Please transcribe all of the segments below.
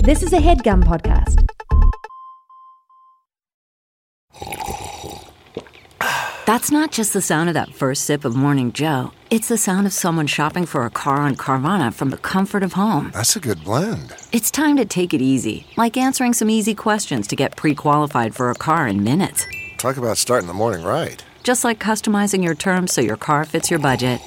This is a HeadGum podcast. That's not just the sound of that first sip of Morning Joe. It's the sound of someone shopping for a car on Carvana from the comfort of home. That's a good blend. It's time to take it easy, like answering some easy questions to get pre-qualified for a car in minutes. Talk about starting the morning right. Just like customizing your terms so your car fits your budget.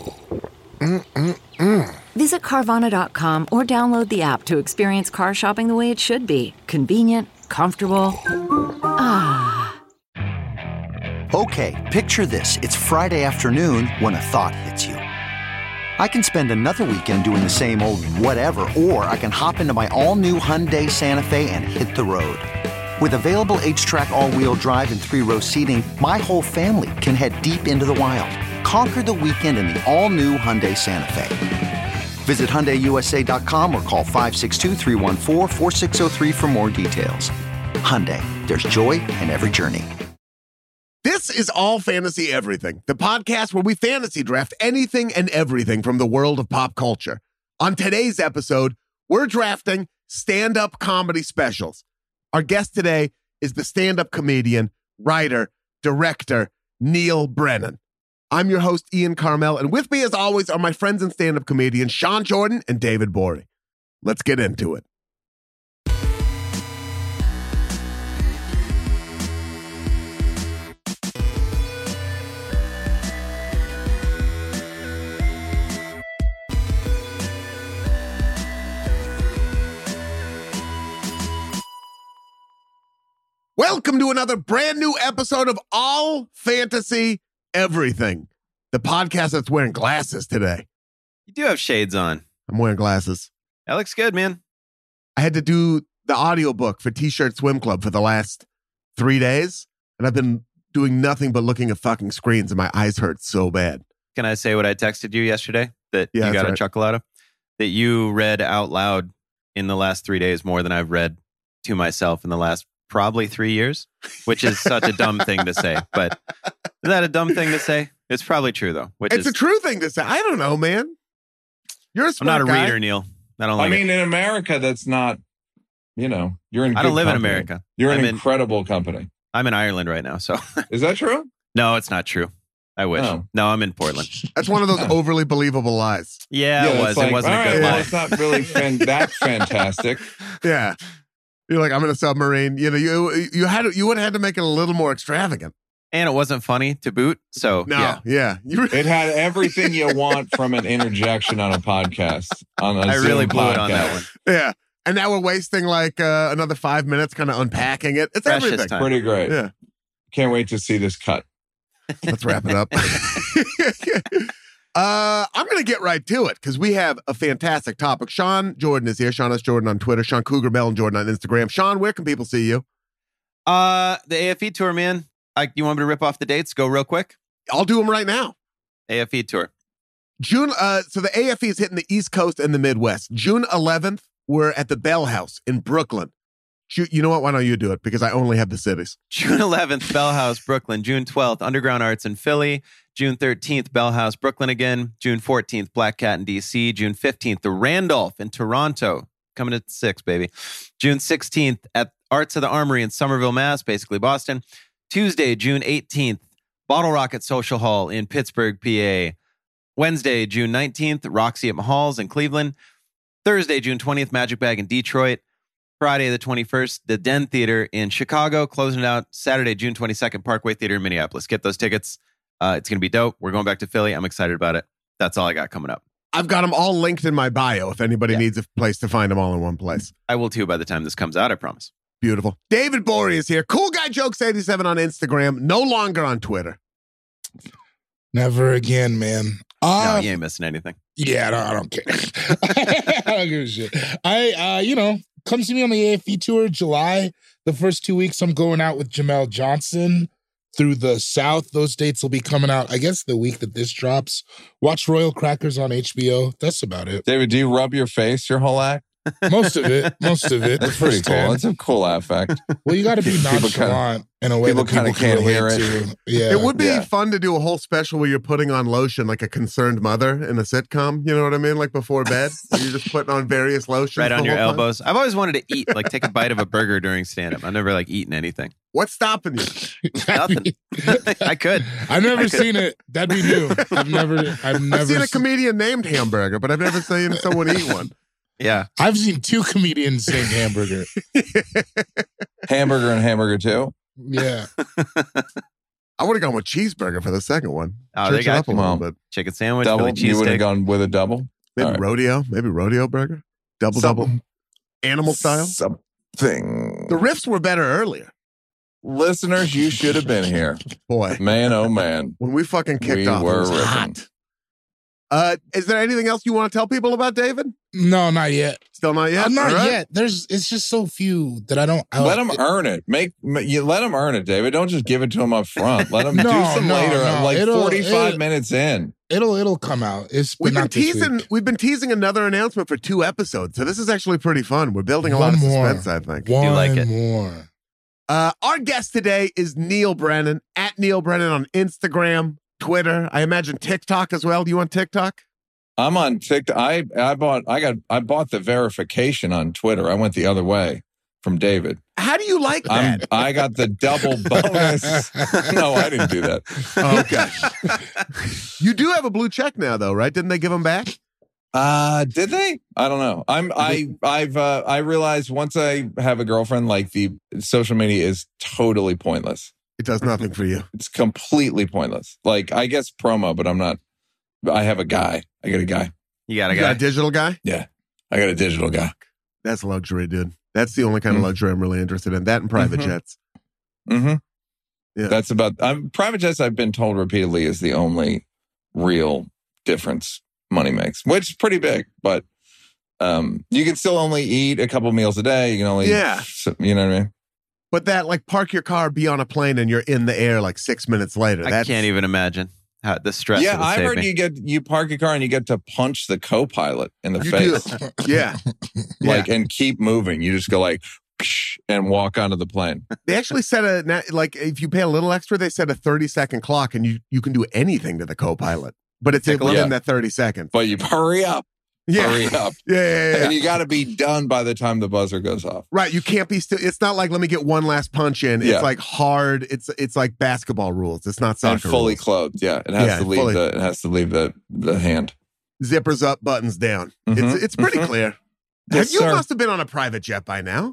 Visit Carvana.com or download the app to experience car shopping the way it should be. Convenient, comfortable. Okay, picture this. It's Friday afternoon when a thought hits you. I can spend another weekend doing the same old whatever, or I can hop into my all-new Hyundai Santa Fe and hit the road. With available H-Track all-wheel drive and 3-row seating, my whole family can head deep into the wild. Conquer the weekend in the all-new Hyundai Santa Fe. Visit HyundaiUSA.com or call 562-314-4603 for more details. Hyundai, there's joy in every journey. This is All Fantasy Everything, the podcast where we fantasy draft anything and everything from the world of pop culture. On today's episode, we're drafting stand-up comedy specials. Our guest today is the stand-up comedian, writer, director, Neal Brennan. I'm your host, Ian Carmel, and with me, as always, are my friends and stand-up comedians, Sean Jordan and David Borey. Let's get into it. Welcome to another brand new episode of All Fantasy Everything, the podcast that's wearing glasses today. You do have shades on. I'm wearing glasses. That looks good, man. I had to do the audiobook for T-Shirt Swim Club for the last 3 days, and I've been doing nothing but looking at fucking screens, and my eyes hurt so bad. Can I say what I texted you yesterday that Yeah, you got right. a chuckle out of? That you read out loud in the last 3 days more than I've read to myself in the last probably 3 years, which is such a dumb thing to say. But is that a dumb thing to say? It's probably true, though. It's a true thing to say. I don't know, man. You're a I'm smart not a guy. reader, Neal. I don't I like mean, in America, that's not, you're in I don't good live in company. America. You're I'm an in- incredible company. I'm in Ireland right now, so. Is that true? No, it's not true. I wish. Oh. No, I'm in Portland. That's one of those overly believable lies. Yeah, it it's was. like, It wasn't all a good right, well, lie. it's not really that fantastic. Yeah. You're like, I'm in a submarine. You know, you would have had to make it a little more extravagant. And it wasn't funny to boot. So, No, yeah. It had everything you want from an interjection on a podcast. On a I really Zoom blew it on podcast. that one. Yeah. And now we're wasting like another 5 minutes kind of unpacking it. It's Precious everything. time. Pretty great. Yeah. Can't wait to see this cut. Let's wrap it up. I'm going to get right to it because we have a fantastic topic. Sean Jordan is here. Sean S. Jordan on Twitter. Sean Cougar Bell and Jordan on Instagram. Sean, where can people see you? The AFE tour, man. You want me to rip off the dates? Go real quick. I'll do them right now. AFE tour. June. So the AFE is hitting the East Coast and the Midwest. June 11th, we're at the Bell House in Brooklyn. You know what? Why don't you do it? Because I only have the cities. June 11th, Bell House, Brooklyn. June 12th, Underground Arts in Philly. June 13th, Bell House, Brooklyn again. June 14th, Black Cat in DC. June 15th, the Randolph in Toronto. Coming at 6, baby. June 16th at Arts of the Armory in Somerville, Mass., basically Boston. Tuesday, June 18th, Bottle Rocket Social Hall in Pittsburgh, PA. Wednesday, June 19th, Roxy at Mahalls in Cleveland. Thursday, June 20th, Magic Bag in Detroit. Friday, the 21st, the Den Theater in Chicago. Closing it out Saturday, June 22nd, Parkway Theater in Minneapolis. Get those tickets. It's going to be dope. We're going back to Philly. I'm excited about it. That's all I got coming up. I've got them all linked in my bio if anybody needs a place to find them all in one place. I will too by the time this comes out, I promise. Beautiful. David Borey is here. Cool Guy Jokes 87 on Instagram. No longer on Twitter. Never again, man. No, you ain't missing anything. Yeah, I don't care. I don't give a shit. Come see me on the AFE tour, July. The first 2 weeks, I'm going out with Jamel Johnson through the South. Those dates will be coming out, I guess, the week that this drops. Watch Royal Crackers on HBO. That's about it. David, do you rub your face your whole act? Most of it. The That's pretty first cool. 10. That's a cool affect. Well, you got to be People nonchalant in a way people that people kinda can't can hear relate it. to. Yeah. It would be Yeah. fun to do a whole special where you're putting on lotion like a concerned mother in a sitcom. You know what I mean? Like before bed, where you're just putting on various lotions Right the on your whole time. elbows. I've always wanted to eat, like take a bite of a burger during stand-up. I've never like eaten anything. What's stopping you? Nothing. I could. I've never seen it. That'd be new. I've never I've seen a comedian named Hamburger, but I've never seen someone eat one. Yeah. I've seen 2 comedians sing hamburger. Hamburger and hamburger too. Yeah. I would have gone with cheeseburger for the second one. Oh, they Church it got up a little well, bit. Chicken sandwich, Double. Philly You would have cheesesteak. gone with a double. Maybe All right. rodeo. Maybe rodeo burger. Double. Animal style. Something. The riffs were better earlier. Listeners, you should have been here. Boy, Man, oh man. when we fucking kicked We off, it were was ripping. hot. Is there anything else you want to tell people about David? No, not yet. Still not yet? Not All right. yet. It's just so few that I don't. Let them earn it. You let them earn it, David. Don't just give it to them up front. Let them do No, some no, later, no. like It'll- 45 minutes in. It'll come out. But We've been not this teasing. week. We've been teasing another announcement for 2 episodes, so this is actually pretty fun. We're building a lot One of more. suspense. I think. One like it. more. Our guest today is Neil Brennan at Neil Brennan on Instagram, Twitter. I imagine TikTok as well. Do you on TikTok? I'm on TikTok. I bought the verification on Twitter. I went the other way from David. How do you like that? I got the double bonus. No, I didn't do that. Oh, okay. You do have a blue check now, though, right? Didn't they give them back? Did they? I don't know. I realized once I have a girlfriend, like the social media is totally pointless. It does nothing for you. It's completely pointless. Like, I guess promo, but I'm not. I have a guy. I got a guy. You got a You got guy. a digital guy? Yeah, I got a digital guy. That's luxury, dude. That's the only kind of luxury I'm really interested in. That and private Mhm. jets. Mm-hmm. Yeah. That's about. Private jets, I've been told repeatedly, is the only real difference money makes, which is pretty big. But you can still only eat a couple meals a day. You can only, Yeah. you know what I mean. But that, like, park your car, be on a plane, and you're in the air like 6 minutes later. I can't even imagine how the stress. Yeah, it would I've save heard me. you park your car and you get to punch the co-pilot in the You face, do. Yeah. like, and keep moving. You just go like, psh, and walk onto the plane. They actually set like, if you pay a little extra, they set a 30-second clock, and you can do anything to the co-pilot. But it's Take a look. within that 30 seconds. But you hurry up, Yeah. hurry up, Yeah. and you got to be done by the time the buzzer goes off. Right. You can't be still. It's not like, let me get one last punch in. Yeah. It's like hard. It's like basketball rules. It's not soccer And fully rules. clothed. Yeah, it has Yeah, to leave fully- the. It has to leave the hand. Zippers up, buttons down. Mhm. It's pretty Mhm. clear. Yes, You sir. must have been on a private jet by now.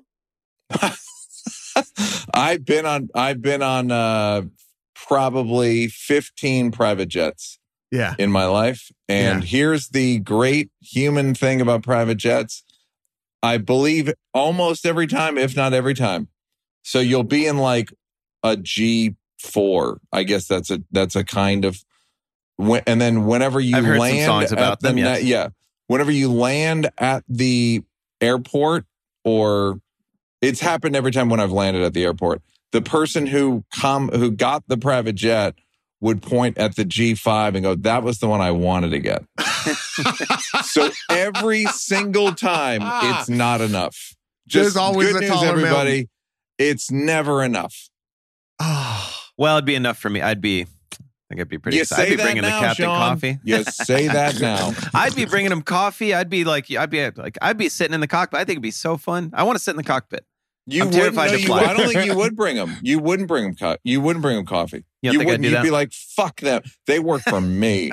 I've been on probably 15 private jets Yeah. in my life. And here's the great human thing about private jets. I believe almost every time, if not every time. So you'll be in like a G4. I guess that's a kind of, and then whenever you I've heard some land songs about at the them, yes. yeah, whenever you land at the airport, or it's happened every time when I've landed at the airport, the person who got the private jet would point at the G5 and go, that was the one I wanted to get. So every single time, it's not enough. There's always good a news, taller everybody. mountain. It's never enough. Well, it'd be enough for me. I think I'd be pretty You excited. say I'd be that bringing now, the captain Sean. coffee. You say that now. I'd be bringing him coffee. I'd be sitting in the cockpit. I think it'd be so fun. I want to sit in the cockpit. I'm terrified to fly. I don't think you would bring them. You wouldn't bring them. You wouldn't bring them coffee. You don't think I'd wouldn't. do You'd that? be like, "Fuck them. They work for me."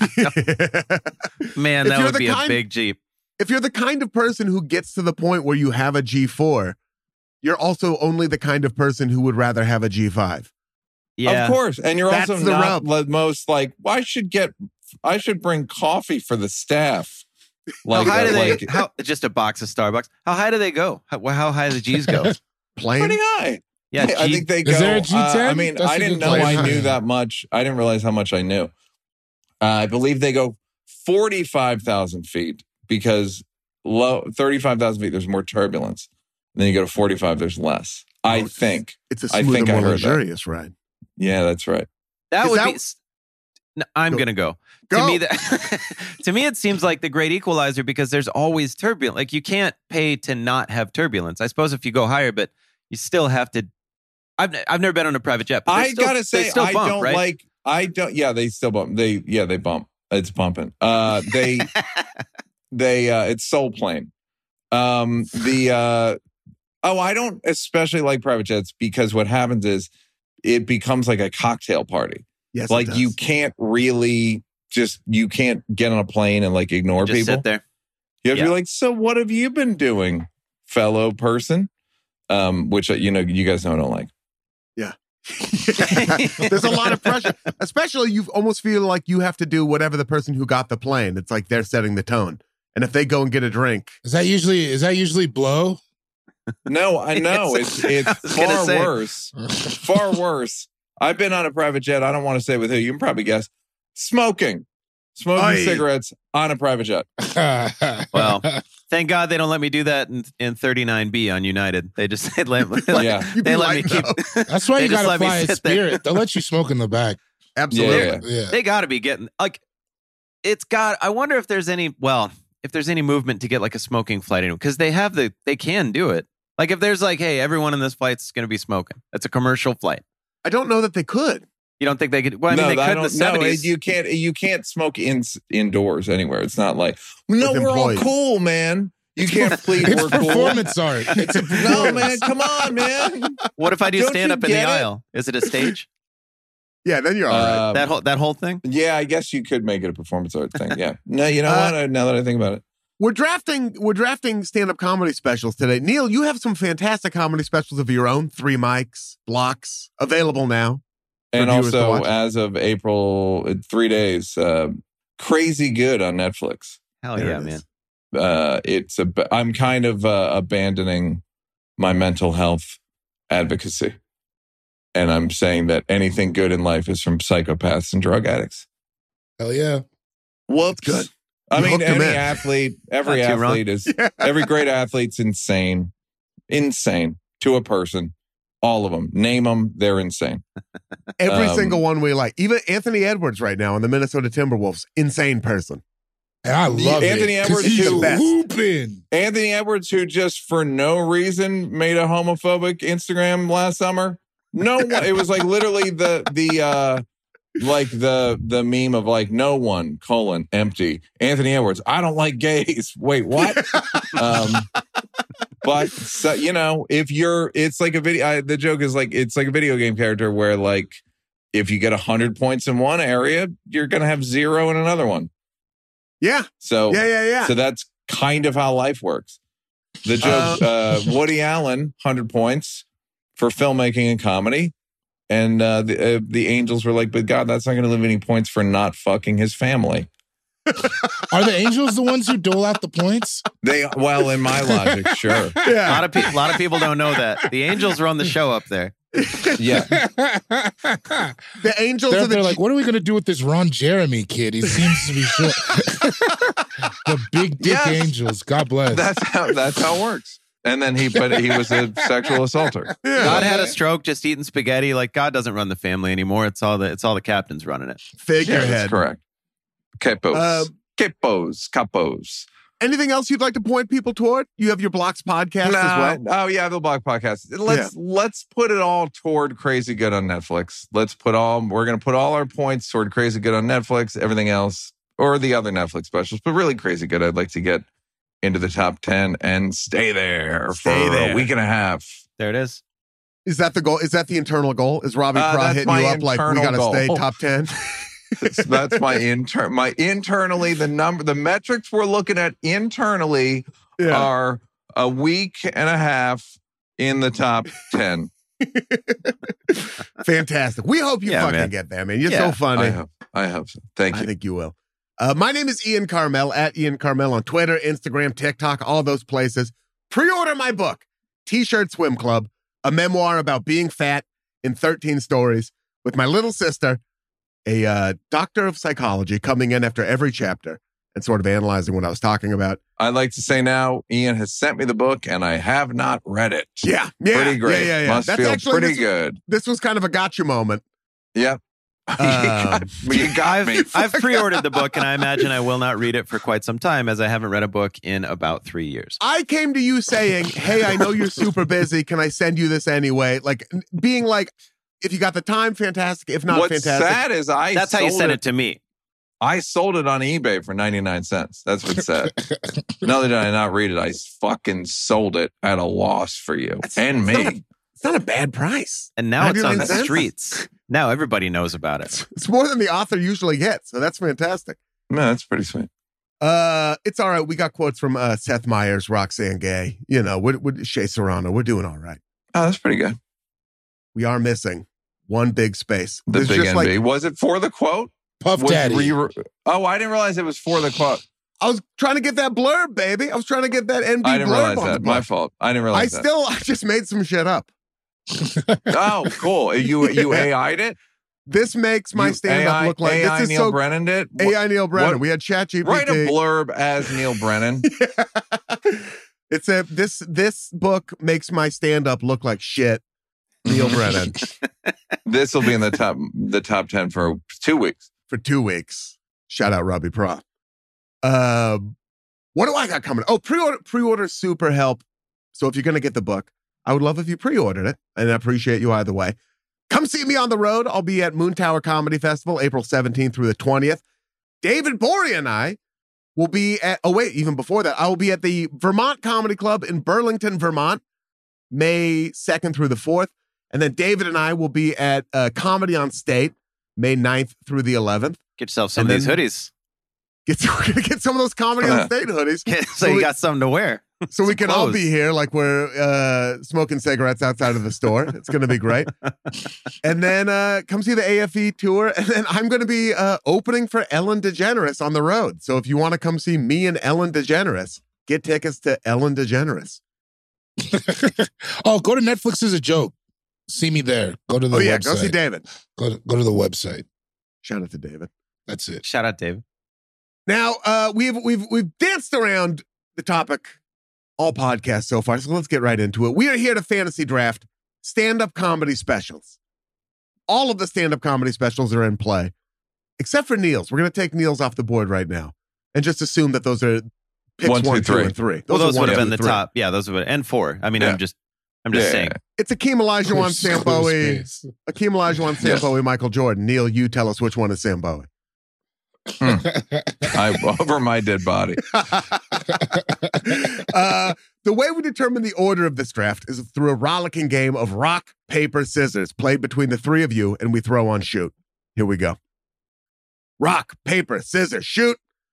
Man, If that you're would the be a kind- big Jeep. If you're the kind of person who gets to the point where you have a G4, you're also only the kind of person who would rather have a G5. Yeah. Of course. And you're That's also the not rub. the most like, I should bring coffee for the staff. How high do they? like Just a box of Starbucks. How high do they go? How high do the G's go? Plane? pretty high. Yeah, I G- think they go. Is there a G10? I mean, That's I a didn't good know I question. knew that much. I didn't realize how much I knew. I believe they go 45,000 feet because 35,000 feet, there's more turbulence. And then you go to 45, there's less. I think. It's a I smoother, think I more heard that. luxurious ride. Yeah, that's right. that Is would that- be. No, I'm going to go. Go. To me, it seems like the great equalizer because there's always turbulence. Like you can't pay to not have turbulence. I suppose if you go higher, but you still have to. I've never been on a private jet. But I gotta say, I bump, don't right? like. I don't. Yeah, they still bump. They bump. It's bumping. They it's soul plane. I don't especially like private jets because what happens is it becomes like a cocktail party. Yes, Like you can't really you can't get on a plane and like ignore Just people. sit there. You have to be like, so what have you been doing, fellow person? Which you guys know I don't like. Yeah. There's a lot of pressure, especially you almost feel like you have to do whatever the person who got the plane. It's like they're setting the tone. And if they go and get a drink, Is that usually blow? No, I know it's far worse. Far worse. I've been on a private jet. I don't want to say with who. You can probably guess. Smoking cigarettes on a private jet. Well, thank God they don't let me do that in 39B on United. They just they let me keep. That's why you just gotta let me fly at sit there. Spirit. They'll let you smoke in the back. absolutely. Yeah. They got to be getting like. I wonder if there's any movement to get like a smoking flight in because they can do it. Like if there's like, hey, everyone in this flight's going to be smoking. It's a commercial flight. I don't know that they could. You don't think they could? Well, I mean, they could in the 70s. You can't smoke indoors anywhere. It's not like we're all cool, man. You can't plead It's we're cool. performance art. It's a No, man, come on, man. What if I do Don't stand you up in the get it? aisle? Is it a stage? Yeah, then you're all right. That whole thing? Yeah, I guess you could make it a performance art thing. Yeah. No, you know what? Now that I think about it. We're drafting stand-up comedy specials today. Neil, you have some fantastic comedy specials of your own. 3 mics, blocks, available now. And viewers to also, watch. as of April, 3 days, Crazy Good on Netflix. Hell There yeah, it man. is. I'm kind of abandoning my mental health advocacy. And I'm saying that anything good in life is from psychopaths and drug addicts. Hell yeah. Whoops. Good. I You mean, hooked 'em any in. athlete, every Not too wrong. athlete is, every great athlete's insane. Insane to a person. All of them. Name them, they're insane. Every single one we like. Even Anthony Edwards right now on the Minnesota Timberwolves. Insane person. And I love Anthony it. 'cause Edwards, he's too. hooping. Anthony Edwards, who just for no reason made a homophobic Instagram last summer. No, it was like literally the meme of like no one empty. Anthony Edwards, I don't like gays. Wait, what? But so, it's like a video. The joke is like it's like a video game character where like if you get 100 points in one area, you're gonna have 0 in another one. Yeah. So Yeah. So that's kind of how life works. The joke, Woody Allen, 100 points for filmmaking and comedy. And the Angels were like, but God, that's not going to leave any points for not fucking his family. Are the Angels the ones who dole out the points? Well, in my logic, sure. Yeah. A lot of people don't know that. The Angels run the show up there. Yeah. The Angels are They're like, what are we going to do with this Ron Jeremy kid? He seems to be short. The big dick Yes. Angels. God bless. That's how it works. And then he was a sexual assaulter. God had a stroke just eating spaghetti. Like God doesn't run the family anymore. It's all the captains running it. Yeah, Figurehead. that's correct. Capos. Anything else you'd like to point people toward? You have your Blocks podcast as well. Oh yeah, the blog podcast. Let's put it all toward Crazy Good on Netflix. We're gonna put all our points toward Crazy Good on Netflix. Everything else, or the other Netflix specials, but really Crazy Good. I'd like to get into the top 10 and stay there for a week and a half. There it is. Is that the goal? Is that the internal goal? Is Robbie Craw that's hitting you my up like we internal got to stay goal. top 10? That's my internally the metrics we're looking at internally are a week and a half in the top 10. Fantastic. We hope you fucking get there, man. You're so funny. I hope so. Thank you. I think you will. My name is Ian Carmel, at Ian Carmel on Twitter, Instagram, TikTok, all those places. Pre-order my book, T-Shirt Swim Club, a memoir about being fat in 13 stories with my little sister, a doctor of psychology, coming in after every chapter and sort of analyzing what I was talking about. I'd like to say now, Ian has sent me the book and I have not read it. Yeah. Pretty great. Yeah. Must That's feel actually pretty good. This was kind of a gotcha moment. Yeah. You got me. I've pre-ordered the book, and I imagine I will not read it for quite some time, as I haven't read a book in about 3 years. I came to you saying, hey, I know you're super busy. Can I send you this anyway? Like, being like, if you got the time, fantastic. If not, What's fantastic. sad is That's how you sent it to me. I sold it on eBay for 99 cents. That's what's sad. Not only did I not read it, I fucking sold it at a loss for you and me. It's not a bad price. And now it's on 99 the cents? streets. Now everybody knows about it. It's more than the author usually gets, so that's fantastic. Man, that's pretty sweet. It's all right. We got quotes from Seth Meyers, Roxanne Gay, with Shea Serrano. We're doing all right. Oh, that's pretty good. We are missing one big space. The It's big just NB. Was it for the quote? Puff Was Daddy. I didn't realize it was for the quote. I was trying to get that blurb, baby. I was trying to get that NB I didn't blurb realize on the that. book. My fault. I didn't realize that. I just made some shit up. Oh, cool. You AI'd it? This makes my You stand-up look like AI this is Neil so Brennan did? AI Neil Brennan. What? We had ChatGPT. Write a blurb as Neil Brennan. It's this book makes my stand-up look like shit. Neil Brennan This will be in the top 10 for 2 weeks. for 2 weeks. Shout out Robbie Pro. What do I got coming? Oh, pre-order super help. So if you're gonna get the book, I would love if you pre-ordered it, and I appreciate you either way. Come see me on the road. I'll be at Moon Tower Comedy Festival, April 17th through the 20th. David Bory and I will be at, even before that, I will be at the Vermont Comedy Club in Burlington, Vermont, May 2nd through the 4th. And then David and I will be at Comedy on State, May 9th through the 11th. Get yourself some And of these then- hoodies. We're going to get some of those Comedy on State hoodies. So you got something to wear. So we Some can all clothes. be here like we're smoking cigarettes outside of the store. It's going to be great. And then come see the AFE tour. And then I'm going to be opening for Ellen DeGeneres on the road. So if you want to come see me and Ellen DeGeneres, get tickets to Ellen DeGeneres. Oh, go to Netflix as a joke. See me there. Go to the website. Go see David. Go to the website. Shout out to David. That's it. Shout out, David. Now, we've danced around the topic all podcasts so far, so let's get right into it. We are here to fantasy draft stand-up comedy specials. All of the stand-up comedy specials are in play, except for Neil's. We're going to take Neil's off the board right now and just assume that those are picks 1, 2, 1, 2, 3. and 3. Well, those are would 1, have been 2, the 3. top. Yeah, those would and 4. I mean, Yeah. I'm just Yeah. saying. It's Akeem Olajuwon, Sam Bowie. Squarespace. Akeem Olajuwon, Sam Yes. Bowie, Michael Jordan. Neil, you tell us which one is Sam Bowie. Over my dead body. The way we determine the order of this draft is through a rollicking game of rock, paper, scissors played between the three of you, and we throw on shoot. Here we go. Rock, paper, scissors, shoot.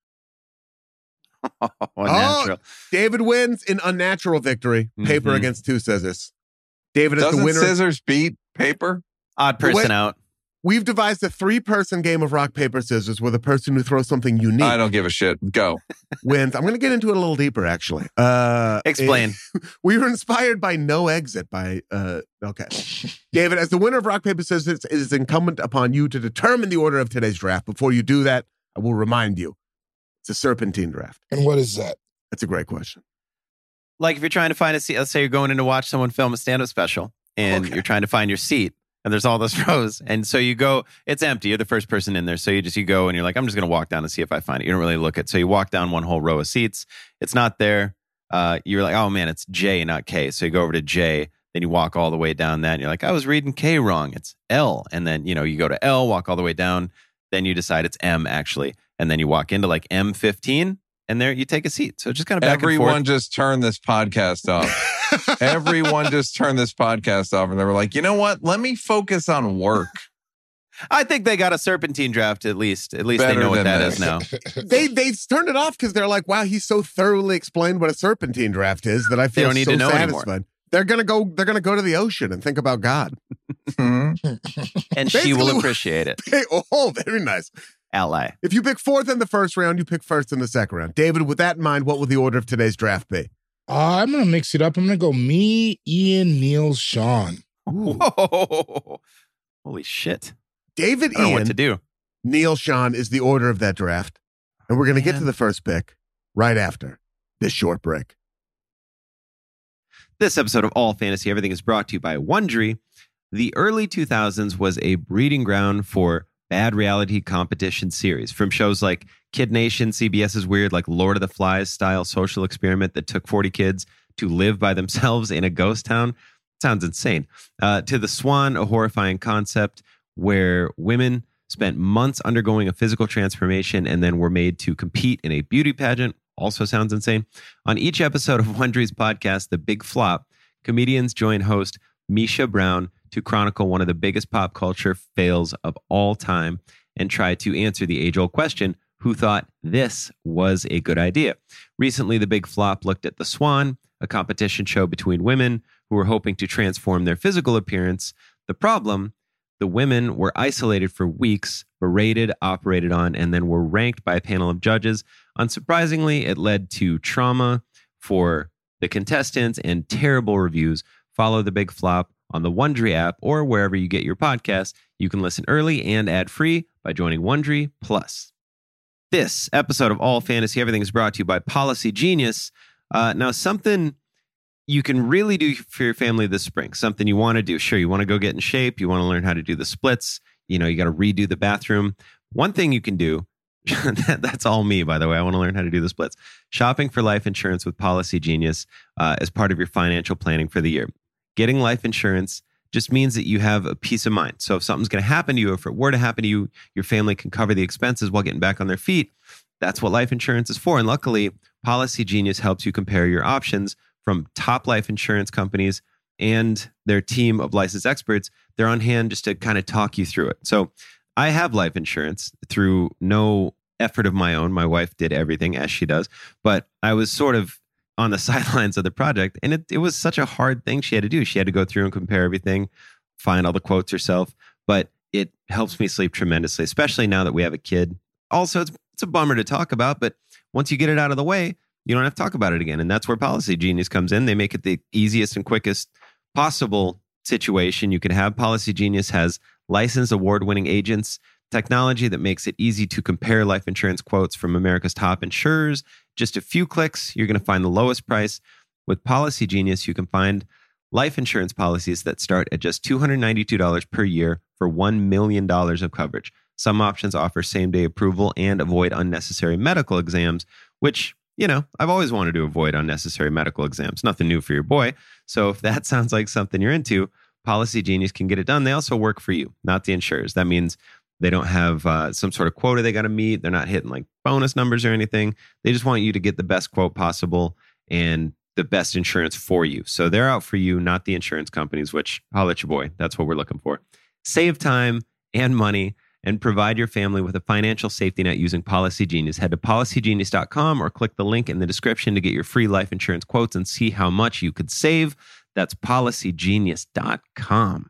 Unnatural. David wins in unnatural victory. Paper Mhm. against 2 scissors. David is Doesn't the winner. scissors beat paper? Odd The way- person out. We've devised a 3-person game of rock, paper, scissors where the person who throws something unique I don't give a shit. Go. wins. I'm going to get into it a little deeper, actually. Explain. We were inspired by No Exit by, okay. David, as the winner of Rock, Paper, Scissors, it is incumbent upon you to determine the order of today's draft. Before you do that, I will remind you, it's a serpentine draft. And what is that? That's a great question. Like if you're trying to find a seat, let's say you're going in to watch someone film a stand-up special and Okay. you're trying to find your seat and there's all those rows. And so you go, it's empty. You're the first person in there. So you go and you're like, I'm just going to walk down and see if I find it. You don't really look at. So you walk down one whole row of seats. It's not there. You're like, oh man, it's J, not K. So you go over to J. Then you walk all the way down that and you're like, I was reading K wrong. It's L. And then, you go to L, walk all the way down. Then you decide it's M actually. And then you walk into like M15 and there you take a seat. So just kind of back and Everyone forth. just turned this podcast off. Everyone just turned this podcast off and they were like, you know what? Let me focus on work. I think they got a serpentine draft at least. At least they Better know what than that this. is now. They turned it off because they're like, wow, he's so thoroughly explained what a serpentine draft is that I feel don't need so to know anymore. satisfied. They're gonna go to the ocean and think about God. Mhm. And she will Basically- appreciate it. Hey, oh, very nice. Ally. If you pick 4th in the first round, you pick 1st in the second round. David, with that in mind, what will the order of today's draft be? I'm going to mix it up. I'm going to go me, Ian, Neil, Sean. Whoa. Holy shit. David, I don't know what to Ian, do. Neil, Sean is the order of that draft. And we're going to get Man. to the first pick right after this short break. This episode of All Fantasy Everything is brought to you by Wondery. The early 2000s was a breeding ground for bad reality competition series, from shows like Kid Nation, CBS's weird like Lord of the Flies style social experiment that took 40 kids to live by themselves in a ghost town. Sounds insane. To The Swan, a horrifying concept where women spent months undergoing a physical transformation and then were made to compete in a beauty pageant. Also sounds insane. On each episode of Wondery's podcast, The Big Flop, comedians join host Misha Brown to chronicle one of the biggest pop culture fails of all time and try to answer the age-old question, who thought this was a good idea? Recently, The Big Flop looked at The Swan, a competition show between women who were hoping to transform their physical appearance. The problem, the women were isolated for weeks, berated, operated on, and then were ranked by a panel of judges. Unsurprisingly, it led to trauma for the contestants and terrible reviews. Follow The Big Flop on the Wondery app or wherever you get your podcasts. You can listen early and ad-free by joining Wondery Plus. This episode of All Fantasy Everything is brought to you by Policy Genius. Now, something you can really do for your family this spring, something you want to do. Sure, you want to go get in shape. You want to learn how to do the splits. You know, you got to redo the bathroom. One thing you can do, that's all me, by the way. I want to learn how to do the splits. Shopping for life insurance with Policy Genius as part of your financial planning for the year. Getting life insurance just means that you have a peace of mind. So if something's going to happen to you, if it were to happen to you, your family can cover the expenses while getting back on their feet. That's what life insurance is for. And luckily, Policy Genius helps you compare your options from top life insurance companies and their team of licensed experts. They're on hand just to kind of talk you through it. So I have life insurance through no effort of my own. My wife did everything as she does, but I was sort of on the sidelines of the project. And it was such a hard thing she had to do. She had to go through and compare everything, find all the quotes herself. But it helps me sleep tremendously, especially now that we have a kid. Also, it's a bummer to talk about, but once you get it out of the way, you don't have to talk about it again. And that's where Policy Genius comes in. They make it the easiest and quickest possible situation you could have. Policy Genius has licensed award-winning agents, technology that makes it easy to compare life insurance quotes from America's top insurers. Just a few clicks, you're going to find the lowest price. With Policy Genius, you can find life insurance policies that start at just $292 per year for $1 million of coverage. Some options offer same-day approval and avoid unnecessary medical exams, which, you know, I've always wanted to avoid unnecessary medical exams. Nothing new for your boy. So if that sounds like something you're into, Policy Genius can get it done. They also work for you, not the insurers. That means they don't have some sort of quota they got to meet. They're not hitting like bonus numbers or anything. They just want you to get the best quote possible and the best insurance for you. So they're out for you, not the insurance companies, which holla at your boy. That's what we're looking for. Save time and money and provide your family with a financial safety net using Policy Genius. Head to policygenius.com or click the link in the description to get your free life insurance quotes and see how much you could save. That's policygenius.com.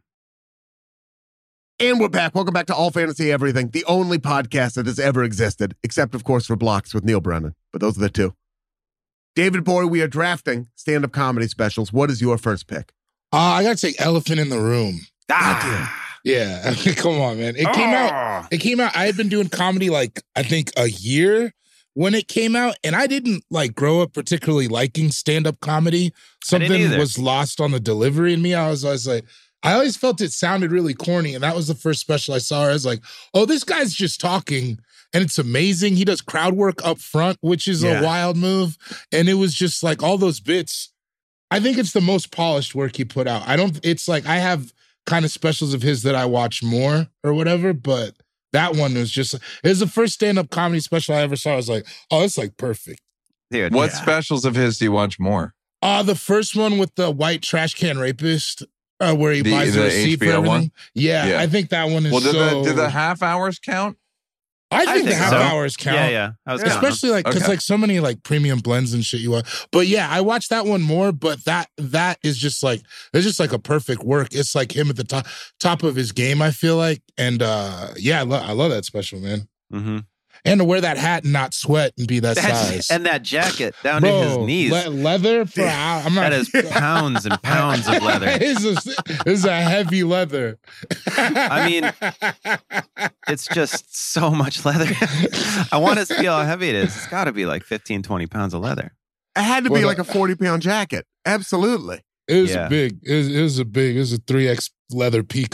And we're back. Welcome back to All Fantasy Everything, the only podcast that has ever existed, except, of course, for Blocks with Neil Brennan. But those are the two. David Bowie, we are drafting stand-up comedy specials. What is your first pick? I got to take Elephant in the Room. Yeah. Come on, man. It came out. I had been doing comedy like, I think a year when it came out. And I didn't like grow up particularly liking stand-up comedy. Something was lost on the delivery in me. I was like, I always felt it sounded really corny. And that was the first special I saw. I was like, oh, this guy's just talking. And it's amazing. He does crowd work up front, which is a wild move. And it was just like all those bits. I think it's the most polished work he put out. It's like I have kind of specials of his that I watch more or whatever, but that one was just, it was the first stand-up comedy special I ever saw. I was like, oh, it's like perfect. Dude, what specials of his do you watch more? The first one with the white trash can rapist, where he buys the receipt for everything. One? Yeah, I think that one is did the half hours count? I think the half hours count. Yeah. I was especially like because like so many like premium blends and shit you want. But yeah, I watched that one more. But that is just like it's just like a perfect work. It's like him at the top of his game. I feel like, and I love that special, man. Mm-hmm. And to wear that hat and not sweat and be that size. And that jacket down to his knees. Leather for I'm not. That is pounds and pounds of leather. It's a heavy leather. I mean, it's just so much leather. I want to see how heavy it is. It's got to be like 15, 20 pounds of leather. It had to be like a 40-pound jacket. Absolutely. It was big. It was a 3X leather pea coat.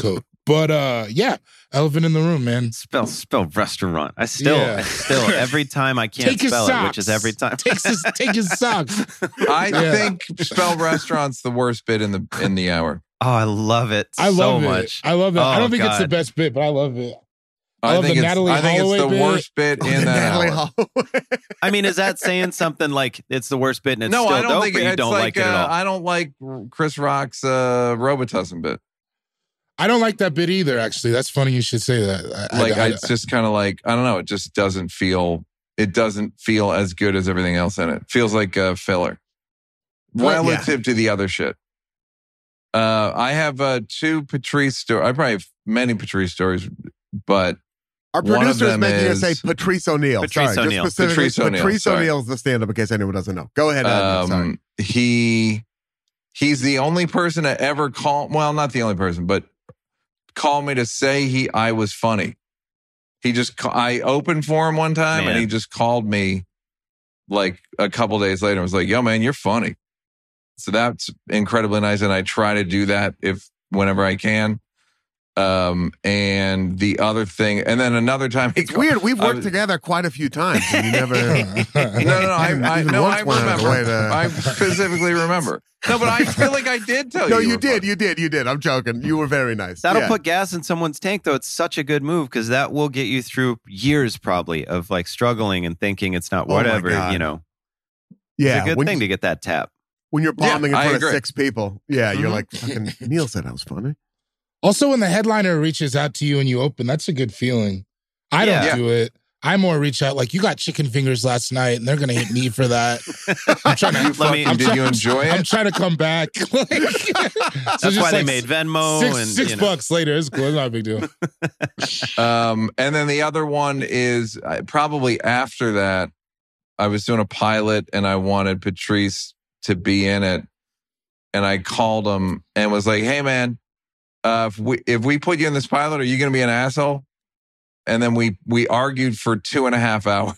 But yeah, elephant in the room, man. Spell restaurant. I still every time I can't Take his spell socks. it, which is every time. Take his socks. I think spell restaurant's the worst bit in the hour. Oh, I love it I love so it. much. I love it. I don't think it's the God. best bit, but I love it. I love think the it's Natalie Holloway the bit. worst bit in that Natalie hour. Holloway. I mean, is that saying something like it's the worst bit and it's No, still I don't dope, think or you it's don't like it at all? I don't like Chris Rock's Robitussin bit. I don't like that bit either, actually. That's funny you should say that. It's just kind of like, I don't know. It just doesn't feel as good as everything else in it. Feels like a filler relative to the other shit. I have two Patrice stories. I probably have many Patrice stories, but Our one of producer is them making us is- say Patrice O'Neal. Patrice Sorry, O'Neal. just specifically Patrice O'Neal, Patrice sorry. O'Neal is the stand-up, in case anyone doesn't know. Go ahead, Adam. Sorry. He's the only person to ever call. Well, not the only person, but call me to say I was funny. He just I opened for him one time, Man. and he just called me like a couple days later and was like, "Yo, man, you're funny." So that's incredibly nice, and I try to do that whenever I can. And the other thing, and then another time, It's weird. We've worked together quite a few times, and you never. I remember. Way to... I specifically remember. No, but I feel like I did tell you. No, you you were did. funny. You did. I'm joking. You were very nice. That'll Yeah. put gas in someone's tank, though. It's such a good move because that will get you through years, probably, of like struggling and thinking it's not Oh my whatever. God. You know, Yeah, it's a good thing to get that tap. when you're bombing in I front of agree. 6 people. Yeah, you're Mhm. like, fucking Neil said I was funny. Also, when the headliner reaches out to you and you open, that's a good feeling. I don't Yeah. do it. I more reach out like, you got chicken fingers last night, and they're going to hit me for that. I'm trying to. Did you enjoy I'm it? trying to come back. Like, so That's just why they like made Venmo six and $6 later. It's cool. It's not a big deal. And then the other one is probably after that, I was doing a pilot and I wanted Patrice to be in it. And I called him and was like, "Hey, man, if we put you in this pilot, are you going to be an asshole?" And then we argued for 2.5 hours.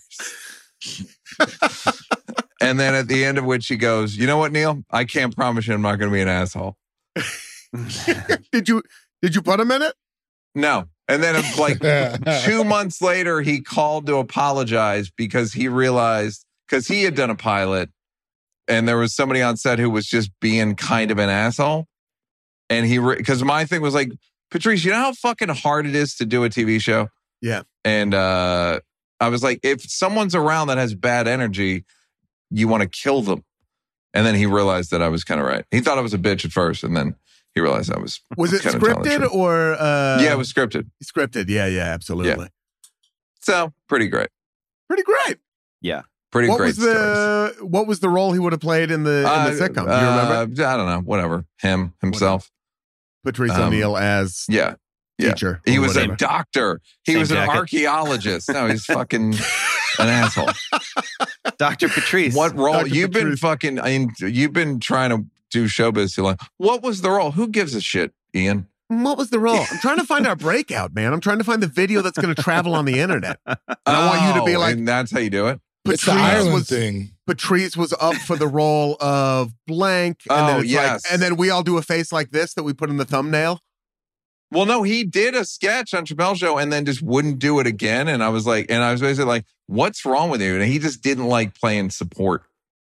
And then at the end of which he goes, "You know what, Neil? I can't promise you I'm not going to be an asshole." Did you put him in it? No. And then it's like 2 months later, he called to apologize because he realized, because he had done a pilot and there was somebody on set who was just being kind of an asshole. And because my thing was like, "Patrice, you know how fucking hard it is to do a TV show?" Yeah. And I was like, if someone's around that has bad energy, you want to kill them. And then he realized that I was kind of right. He thought I was a bitch at first, and then he realized I was. Was it kinda telling the scripted truth. or? Yeah, it was scripted. Scripted. Yeah, absolutely. So pretty great. Pretty great. Yeah. Pretty What great was stories. what was the role he would have played in the sitcom? Do you remember? I don't know. Whatever. Himself. Patrice O'Neal as Yeah. teacher. He or was whatever. a doctor. He Same was an jacket. archaeologist. No, he's fucking an asshole. Dr. Patrice. What role? Dr. You've been Patrice. you've been trying to do showbiz too long. What was the role? Who gives a shit, Ian? What was the role? I'm trying to find our breakout, man. I'm trying to find the video that's going to travel on the internet. And I want you to be like, and that's how you do it? It's the Ireland thing. Patrice was up for the role of blank. And then Oh, it's yes. like, and then we all do a face like this that we put in the thumbnail. Well, no, he did a sketch on Chappelle Show and then just wouldn't do it again. And I was basically like, "What's wrong with you?" And he just didn't like playing support.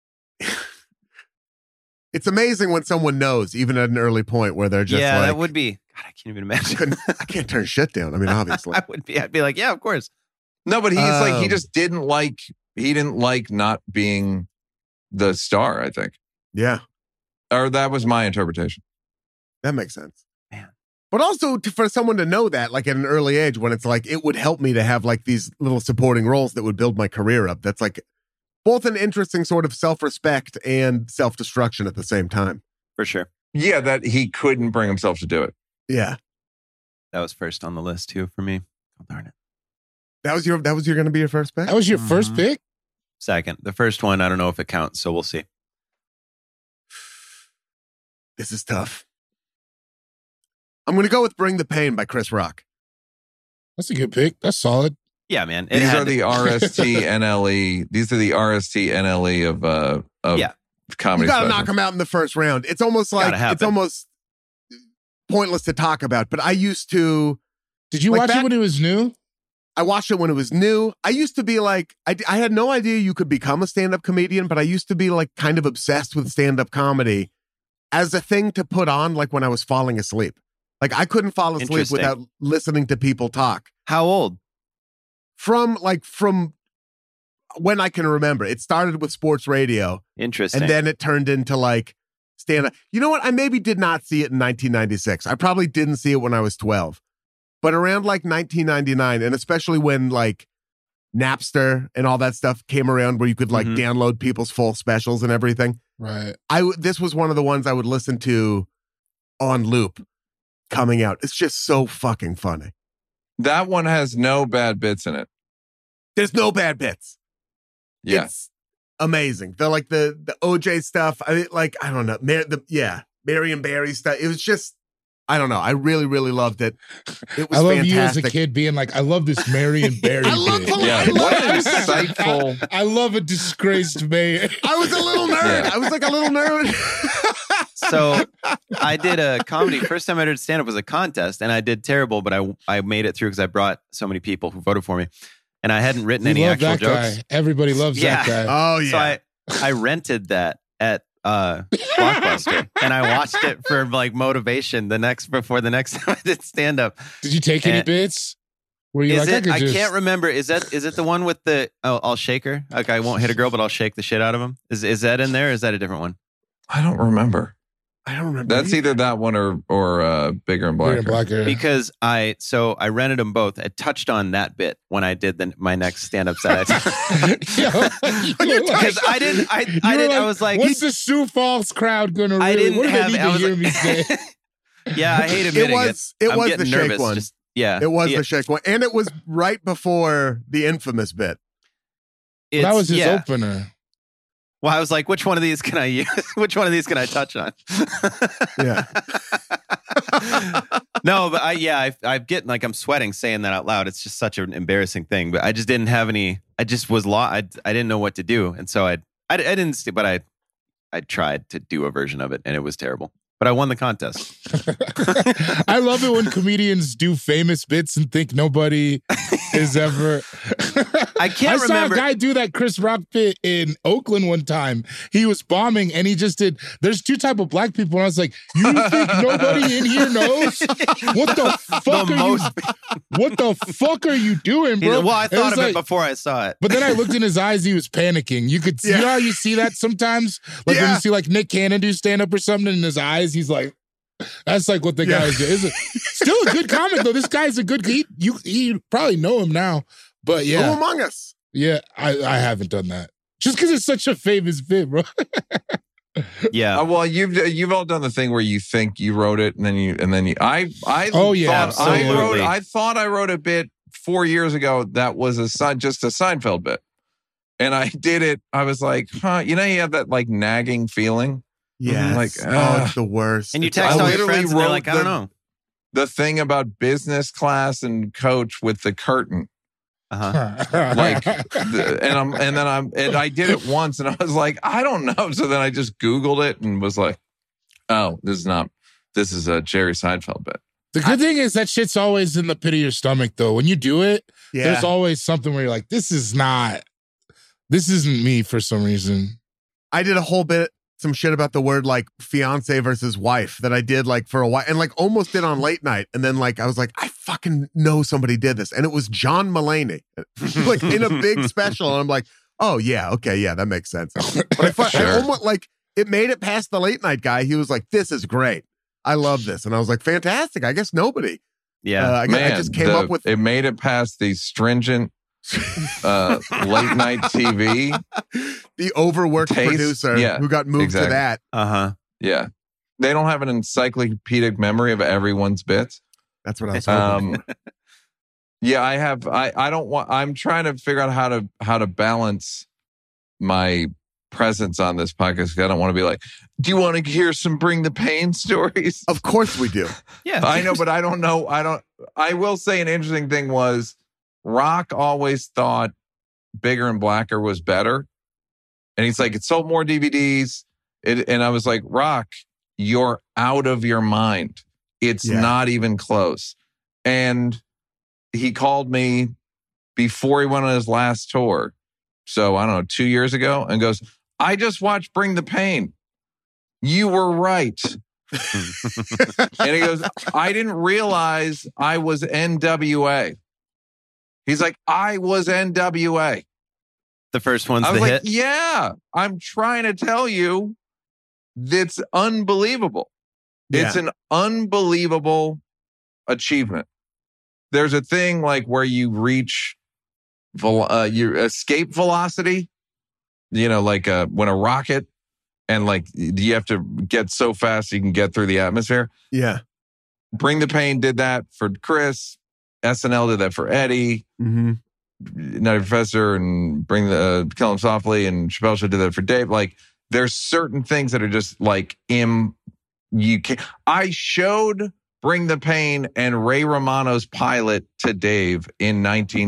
It's amazing when someone knows, even at an early point, where they're just yeah, like, that would be. God, I can't even imagine. I can't turn shit down. I mean, obviously. I would be. I'd be like, yeah, of course. No, but he's like, he Um, just didn't like not being the star, I think. Yeah, Or that was my interpretation. that makes sense. Man. But also for someone to know that, like at an early age, when it's like, it would help me to have like these little supporting roles that would build my career up. That's like both an interesting sort of self-respect and self-destruction at the same time. For sure. Yeah, that he couldn't bring himself to do it. Yeah. That was first on the list, too, for me. Oh, darn it. That was your going to be your first pick? That was your first Mhm. pick? Second. The first one, I don't know if it counts, so we'll see. This is tough. I'm going to go with Bring the Pain by Chris Rock. That's a good pick. That's solid. Yeah, man. It These had are the RST-NLE. These are the RST-NLE of Yeah. You comedy got to specials. knock him out in the first round. It's almost like, Gotta happen. it's almost pointless to talk about, but I used to. Did you Like watch back- it when it was new? I watched it when it was new. I used to be like, I had no idea you could become a stand-up comedian, but I used to be like kind of obsessed with stand-up comedy as a thing to put on, like when I was falling asleep. Like I couldn't fall asleep Interesting. without listening to people talk. How old? From when I can remember. It started with sports radio, Interesting. and then it turned into like stand-up. You know what? I maybe did not see it in 1996. I probably didn't see it when I was 12. But around like 1999, and especially when like Napster and all that stuff came around where you could like Mhm. download people's full specials and everything, Right. this was one of the ones I would listen to on loop coming out. It's just so fucking funny. That one has no bad bits in it. There's no bad bits. Yeah. It's amazing. The like the OJ stuff. I don't know. Marion Barry stuff. It was just, I don't know. I really, really loved it. It was I love fantastic. you as a kid being like, I love this Marion Barry. I love bit. the- Yeah. I love What it. an insightful. I love a disgraced mayor. I was a little nerd. Yeah. I was like a little nerd. So I did a comedy. First time I did stand up was a contest, and I did terrible, but I made it through because I brought so many people who voted for me, and I hadn't written We any love actual that jokes. guy. Everybody loves that Yeah. guy. Oh yeah. So I rented that at Blockbuster, and I watched it for like motivation before the next time I did stand up. Did you take any And- bits? Were you Is like, it? I just... can't remember. Is it the one with the? Oh, I'll shake her. Like I won't hit a girl, but I'll shake the shit out of him. Is that in there? Or is that a different one? I don't remember. I don't remember. That's either that one or Bigger and Blacker. Blacker. Because I rented them both. I touched on that bit when I did my next stand up set. Because I didn't. I was like, what's the Sioux Falls crowd gonna? I Really, didn't what do have. they need I to was hear like, me say? yeah, I hate admitting it. It I'm was getting the shake nervous. one. Yeah, It was yeah, the shake one, and it was right before the infamous bit. That it's- was his yeah. opener. Well, I was like, which one of these can I use? Which one of these can I touch on? Yeah. No, but I get like I'm sweating saying that out loud. It's just such an embarrassing thing. But I just didn't have any. I just was lost. I didn't know what to do, and so I didn't. But I tried to do a version of it, and it was terrible. But I won the contest. I love it when comedians do famous bits and think nobody is ever. I can't I remember. saw a guy do that Chris Rock bit in Oakland one time. He was bombing and he just did. There's two type of black people, and I was like, "You think nobody in here knows what the fuck What the fuck are you doing, bro?" Well, I And thought it's of like- it before I saw it. But then I looked in his eyes, he was panicking. You could see, you know how you see that sometimes? Like when Yeah. you see like Nick Cannon do stand up or something in his eyes, he's like, that's like what the guy is doing. Still a good comic though. This guy's a good, you probably know him now. But Who yeah, among us? yeah, I haven't done that. Just because it's such a famous bit, bro. Yeah. Well, you've all done the thing where you think you wrote it and then you Oh, yeah, absolutely. I thought I wrote a bit 4 years ago that was just a Seinfeld bit, and I did it. I was like, huh, you have that like nagging feeling. Yes. Like, oh, it's the worst. And you It's text I all your literally friends, and they're wrote like, I don't know. The thing about business class and coach with the curtain. Uh-huh. Like, and I did it once, and I was like, I don't know. So then I just Googled it and was like, oh, this is a Jerry Seinfeld bit. The good thing is that shit's always in the pit of your stomach, though. When you do it, yeah. there's always something where you're like, this isn't me for some reason. I did a whole bit, some shit about the word like fiance versus wife that I did like for a while and like almost did on late night. And then like, I was like, I fucking know somebody did this. And it was John Mulaney, like in a big special. And I'm like, oh yeah, okay, yeah, that makes sense. But I almost like, it made it past the late night guy. He was like, this is great. I love this. And I was like, fantastic. I guess nobody. Yeah. I just came up with it. Made it past the stringent late night TV. the overworked Taste, producer yeah, who got moved exactly. to that. Uh-huh. Yeah, they don't have an encyclopedic memory of everyone's bits. That's what I was hoping. Yeah, I have. I don't want. I'm trying to figure out how to balance my presence on this podcast. 'Cause I don't want to be like, do you want to hear some bring the pain stories? Of course we do. Yeah. I know, but I don't know. I will say an interesting thing was Rock always thought Bigger and Blacker was better. And he's like, it sold more DVDs. And I was like, Rock, you're out of your mind. It's Yeah. not even close. And he called me before he went on his last tour. So I don't know, 2 years ago, and goes, I just watched Bring the Pain. You were right. And he goes, I didn't realize I was NWA. He's like, I was NWA. The first one's I the was hit. like, yeah, I'm trying to tell you, it's unbelievable. Yeah. It's an unbelievable achievement. There's a thing like where you reach your escape velocity, like when a rocket, and like you have to get so fast you can get through the atmosphere. Yeah. Bring the Pain did that for Chris. SNL did that for Eddie. Mm-hmm. Nutty Professor and Kill 'Em Softly, and Chappelle Show did that for Dave. Like, there's certain things that are just like I showed Bring the Pain and Ray Romano's pilot to Dave in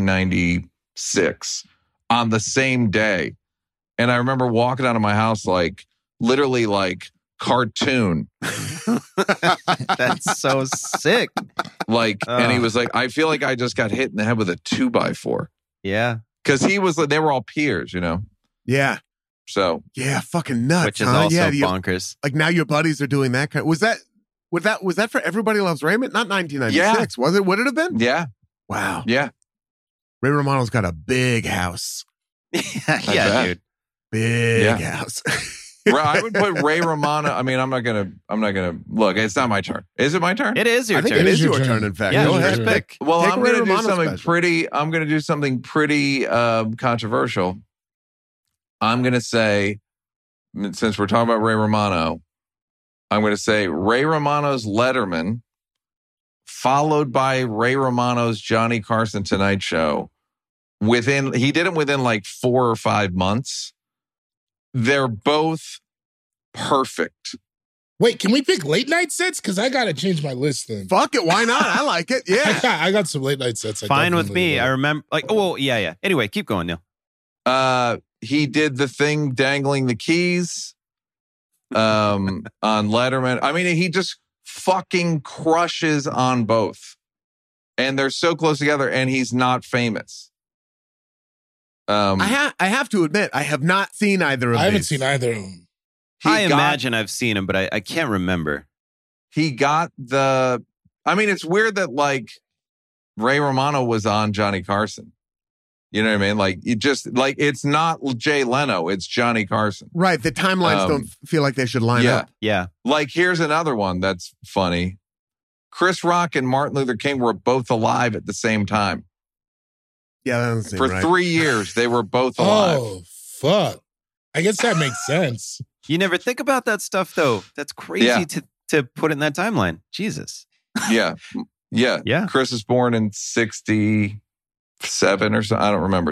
1996 on the same day. And I remember walking out of my house like literally like cartoon. That's so sick. Like, and he was like, I feel like I just got hit in the head with a 2x4. Yeah. Because they were all peers, Yeah. So Yeah. Fucking nuts. Which is huh? also Yeah, bonkers. like now your buddies are doing that kind. Was that for Everybody Loves Raymond? Not 1996. Was it? Would it have been? yeah, Wow. yeah. Ray Romano's got a big house. yeah, bet. dude. Big Yeah. house. I would put Ray Romano. I mean, I'm not gonna look. It's not my turn. Is it my turn? It is your I think turn. it is your your turn. turn. In fact, Yeah, go it is ahead. your pick. Well, Take I'm a Ray gonna do Romano something special. pretty. I'm gonna do something pretty controversial. I'm gonna say, since we're talking about Ray Romano, I'm gonna say Ray Romano's Letterman, followed by Ray Romano's Johnny Carson Tonight Show. He did it within like 4 or 5 months. They're both perfect. Wait, can we pick late night sets? Because I gotta change my list then. Fuck it. Why not? I like it. Yeah. I got some late night sets. I Fine with definitely me. like. I remember, yeah. Anyway, keep going, Neil. He did the thing dangling the keys on Letterman. I mean, he just fucking crushes on both. And they're so close together, and he's not famous. I have to admit, I have not seen either of these. I haven't seen either of them. I imagine I've seen him, but I can't remember. He got it's weird that like Ray Romano was on Johnny Carson. You know what I mean? Like, it just like, it's not Jay Leno, it's Johnny Carson. Right. The timelines don't feel like they should line up. Yeah. Like, here's another one that's funny. Chris Rock and Martin Luther King were both alive at the same time. Yeah, that doesn't seem For right. 3 years, they were both alive. Oh, fuck. I guess that makes sense. You never think about that stuff, though. That's crazy Yeah. to put it in that timeline. Jesus. Yeah. Yeah. Yeah. Chris was born in 67 or so. I don't remember.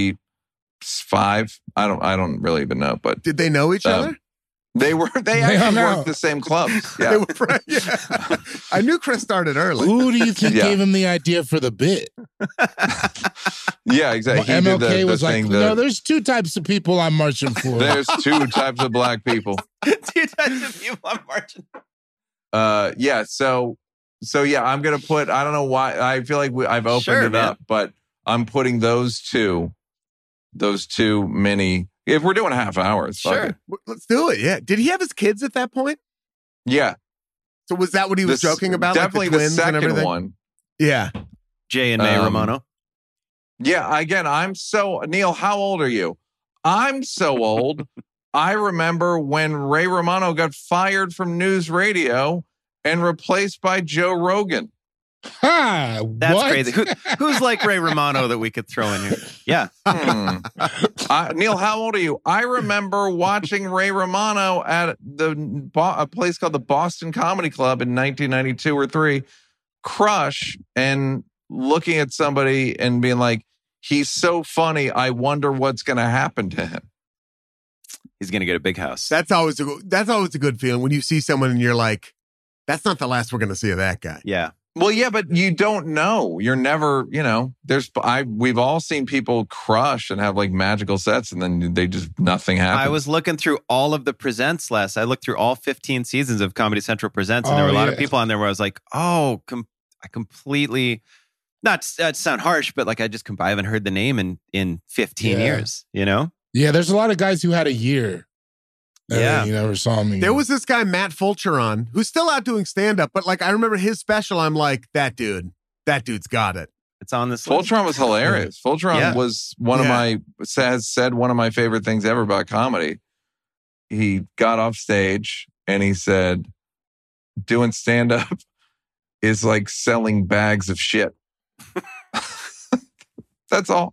65. I don't really even know. But Did they know each other? they They actually hung worked out. the same clubs. They Yeah. were friends. Yeah. I knew Chris started early. Who do you think Yeah. gave him the idea for the bit? Yeah, exactly. He MLK did the was like, thing no, there's two types of people I'm marching for. there's 2 types of black people. 2 types of people I'm marching. Yeah. So yeah, I'm gonna put. I don't know why. I feel like I've opened Sure, it man. up, but I'm putting those two mini. If we're doing a half hour, it's fuck Sure. it. Let's do it. Yeah. Did he have his kids at that point? Yeah. So was that what he was joking about? Definitely like the the twins and second everything? one. Yeah. Jay and May Romano. Yeah. Again, Neil. How old are you? I'm so old. I remember when Ray Romano got fired from News Radio and replaced by Joe Rogan. Ha! That's what? crazy. Who's like Ray Romano that we could throw in here? Yeah. Neil, how old are you? I remember watching Ray Romano at a place called the Boston Comedy Club in 1992 or 3, crush, and looking at somebody and being like, he's so funny, I wonder what's going to happen to him. He's going to get a big house. That's always a good feeling when you see someone and you're like, that's not the last we're going to see of that guy. Yeah. Well, yeah, but you don't know. You're never, we've all seen people crush and have like magical sets and then they just, nothing happens. I was looking through all of the Presents I looked through all 15 seasons of Comedy Central Presents, and there were a lot of people on there where I was like, I completely, not to sound harsh, but like I haven't heard the name in 15 years, you know? Yeah, there's a lot of guys who had a year. Yeah. You never saw me. There was this guy, Matt Fulcher, who's still out doing stand-up, but like I remember his special, I'm like, that dude's got it. It's on this list. Fultron was hilarious. Fultron was has said one of my favorite things ever about comedy. He got off stage and he said, doing stand-up is like selling bags of shit. That's all.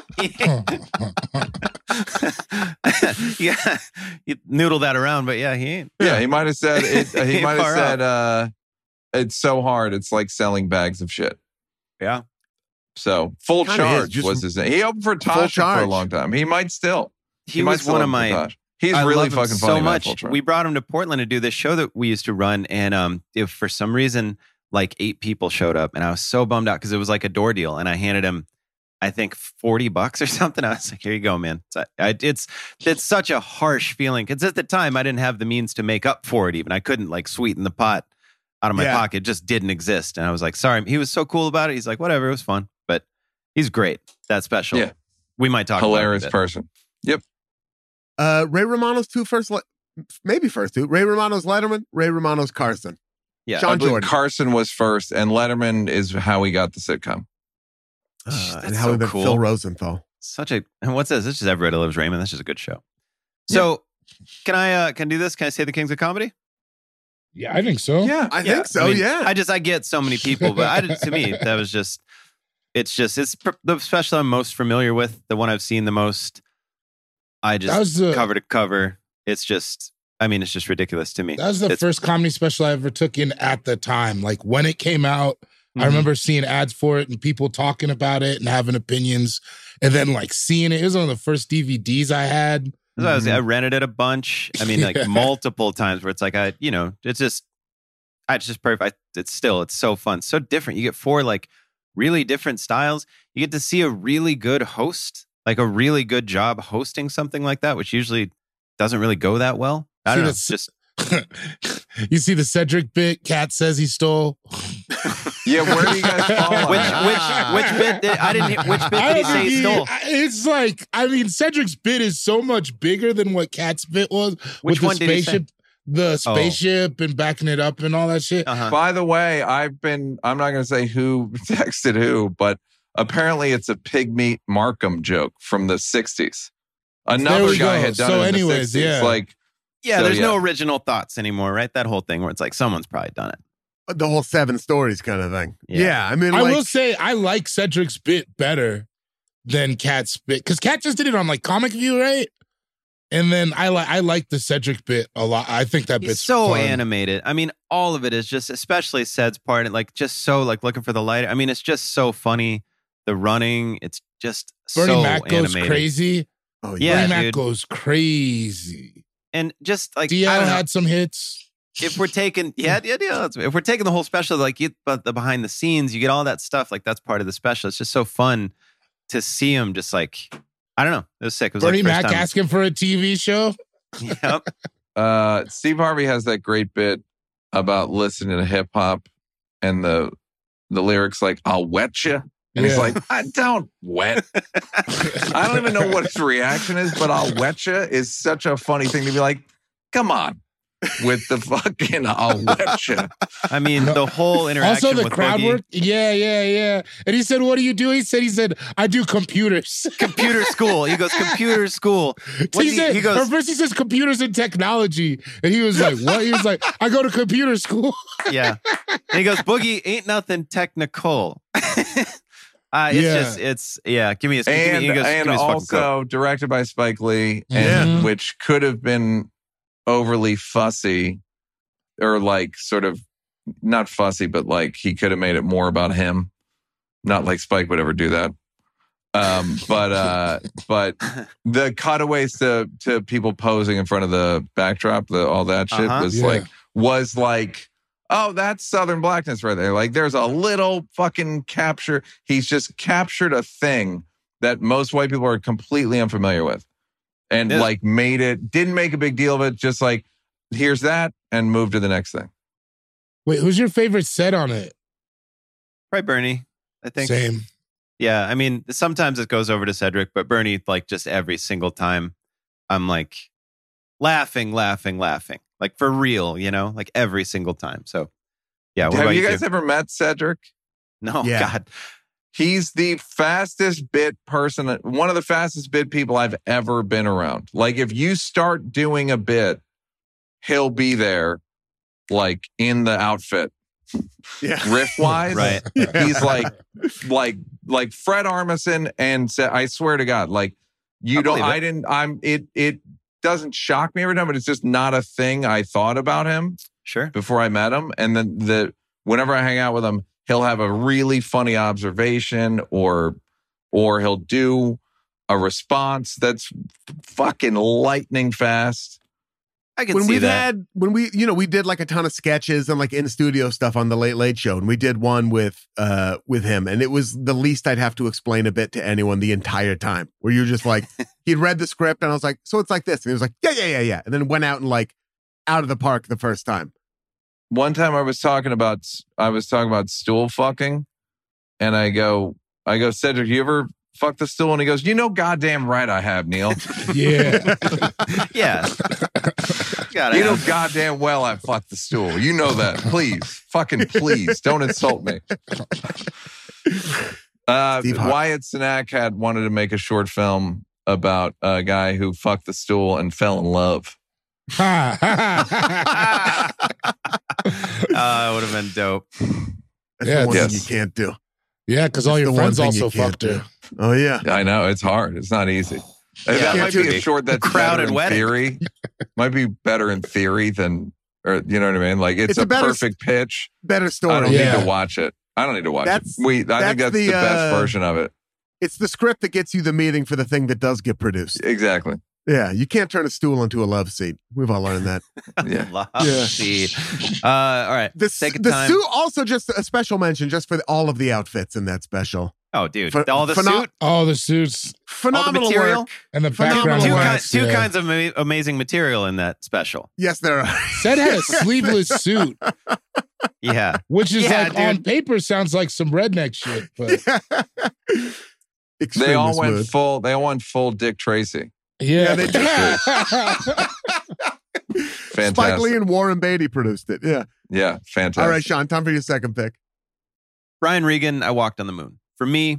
Yeah, you noodle that around, but yeah, he ain't. Yeah, he might have said it. He might have said, "It's so hard. It's like selling bags of shit." Yeah. So Full Charge was his name. He opened for Tasha for a long time. He might still. He was one of my. He's really fucking funny. So much. We brought him to Portland to do this show that we used to run, and if for some reason like 8 people showed up, and I was so bummed out because it was like a door deal, and I handed him, I think, $40 or something. I was like, here you go, man. It's such a harsh feeling because at the time I didn't have the means to make up for it. Even I couldn't like sweeten the pot out of my pocket. It just didn't exist. And I was like, sorry. He was so cool about it. He's like, whatever, it was fun. But he's great. That special. Yeah. We might talk hilarious about it. Person. Yep. Ray Romano's maybe first two. Ray Romano's Letterman, Ray Romano's Carson. Yeah. Sean Jordan. Carson was first, and Letterman is how he got the sitcom. And how we met Phil Rosenthal. And what's this? This is just Everybody Loves Raymond. That's just a good show. So can I do this? Can I say the Kings of Comedy? Yeah, I think so. Yeah, I think so. I mean, I get so many people, but to me, that was just, it's the special I'm most familiar with, the one I've seen the most. I just cover to cover. It's just ridiculous to me. That was the first comedy special I ever took in at the time. Like when it came out, I remember seeing ads for it and people talking about it and having opinions, and then like seeing it. It was one of the first DVDs I had. I rented it a bunch. I mean, like multiple times. Where it's like it's just perfect. It's so fun, so different. You get 4 like really different styles. You get to see a really good host, like a really good job hosting something like that, which usually doesn't really go that well. I don't know. It's just. You see the Cedric bit Kat says he stole. Yeah, where do you guys fall? Which bit? Which bit did he say he stole? It's like, I mean, Cedric's bit is so much bigger than what Kat's bit was. Which with one did he say? The spaceship and backing it up and all that shit. By the way, I'm not going to say who texted who, but apparently it's a Pigmeat Markham joke from the 60s. Another guy had done it in the 60s. Yeah. There's no original thoughts anymore, right? That whole thing where it's like someone's probably done it. The whole 7 stories kind of thing. Yeah. I mean, I will say I like Cedric's bit better than Kat's bit because Kat just did it on like Comic View, right? And then I like the Cedric bit a lot. I think that bit's so fun. animated. I mean, all of it is just, especially Ced's part, like just so like looking for the light. I mean, it's just so funny. The running, it's just Bernie so Mac goes animated. Crazy. Oh yeah, Bernie Mac goes crazy. And just like DL had some hits. If we're taking, if we're taking the whole special, like the behind the scenes, you get all that stuff. Like that's part of the special. It's just so fun to see him. Just like I don't know, it was sick. It was Bernie like Mac asking for a TV show. Yep. Steve Harvey has that great bit about listening to hip hop and the lyrics like "I'll wet you." And he's like, I don't wet. I don't even know what his reaction is, but I'll wet you is such a funny thing to be like, come on. With the fucking I'll wet you. I mean, the whole interaction also the with crowd Boogie. work. Yeah. And he said, what do you do? He said, I do computers. Computer school. He goes, computer school. He goes, first he says computers and technology. And he was like, what? He was like, I go to computer school. Yeah. And he goes, Boogie ain't nothing technical. Give me his. And also directed by Spike Lee, and which could have been overly fussy, or like sort of not fussy, but like he could have made it more about him. Not like Spike would ever do that. But the cutaways to people posing in front of the backdrop, all that shit was like oh, that's Southern blackness right there. Like there's a little fucking capture. He's just captured a thing that most white people are completely unfamiliar with. And like didn't make a big deal of it. Just like, here's that and move to the next thing. Wait, who's your favorite set on it? Probably Bernie, I think. Same. Yeah, I mean, sometimes it goes over to Cedric, but Bernie, like just every single time, I'm like laughing. Like for real, like every single time. So yeah. Have you guys ever met Cedric? No, Yeah. God. He's the fastest bit person, one of the fastest bit people I've ever been around. Like if you start doing a bit, he'll be there like in the outfit. Yeah. Riff wise. Right. He's like Fred Armisen and I swear to God, like it doesn't shock me every time, but it's just not a thing I thought about him Sure. before I met him. And then whenever I hang out with him, he'll have a really funny observation or he'll do a response that's fucking lightning fast. I can see that. We did like a ton of sketches and like in studio stuff on the Late Late Show, and we did one with him, and it was the least I'd have to explain a bit to anyone the entire time. Where you're just like, he'd read the script, and I was like, so it's like this, and he was like, yeah, and then went out and like out of the park the first time. One time I was talking about stool fucking, and I go, Cedric, you ever fuck the stool? And he goes, goddamn right I have, Neil. Yeah. Yeah. You know goddamn well I fucked the stool. You know that. Please. Fucking please. Don't insult me. Wyatt Cenac wanted to make a short film about a guy who fucked the stool and fell in love. It would have been dope. That's Yeah, the one yes. thing you can't do. Yeah, because all That's your the one friends thing also you can't fucked do. her. Oh yeah. I know. It's hard. It's not easy. Yeah, That might be a short that's crowded better in wedding. theory. Might be better in theory than, or you know what I mean? Like it's a a better- perfect pitch. Better story. I don't Yeah. need to watch it. I don't need to watch That's- it. I think that's the best version of it. It's the script that gets you the meeting for the thing that does get produced. Exactly. Yeah, you can't turn a stool into a love seat. We've all learned that. Yeah. Love Yeah. seat. All right. The time. suit, also just a special mention just for all of the outfits in that special. Oh, dude. Ph- all the pheno- suit. All the suits Phenomenal material? work. and the Phenomenal background work. lights. Two yeah. kinds of amazing material in that special. Yes, there are. Seth had a sleeveless suit, Yeah. which is Yeah, like dude. on paper sounds like some redneck shit, but Extremely They all went smooth. full. They all went full Dick Tracy. yeah, they Fantastic. Spike Lee and Warren Beatty produced it. Yeah. Yeah, fantastic. All right, Sean, time for your second pick. Brian Regan, I Walked on the Moon. For me,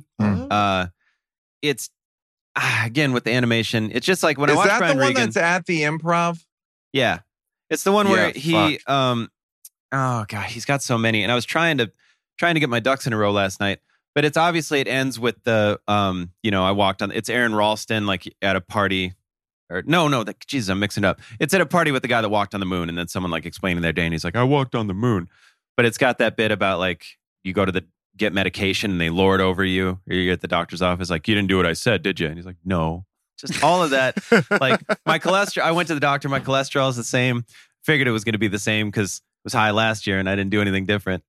it's again with the animation. It's just like when I Is watch that Brian the one Regan. that's at the Improv? Yeah. It's the one where Yeah, he oh god, he's got so many. And I was trying to get my ducks in a row last night. But it's obviously it ends with the I walked on it's Aaron Ralston like at a party. Or Jesus, I'm mixing it up. It's at a party with the guy that walked on the moon, and then someone like explaining their day, and he's like, I walked on the moon. But it's got that bit about like you go to get medication and they lord over you, or you're at the doctor's office, like, you didn't do what I said, did you? And he's like, no. Just all of that. Like my cholesterol, I went to the doctor, my cholesterol is the same. Figured it was going to be the same because it was high last year and I didn't do anything different.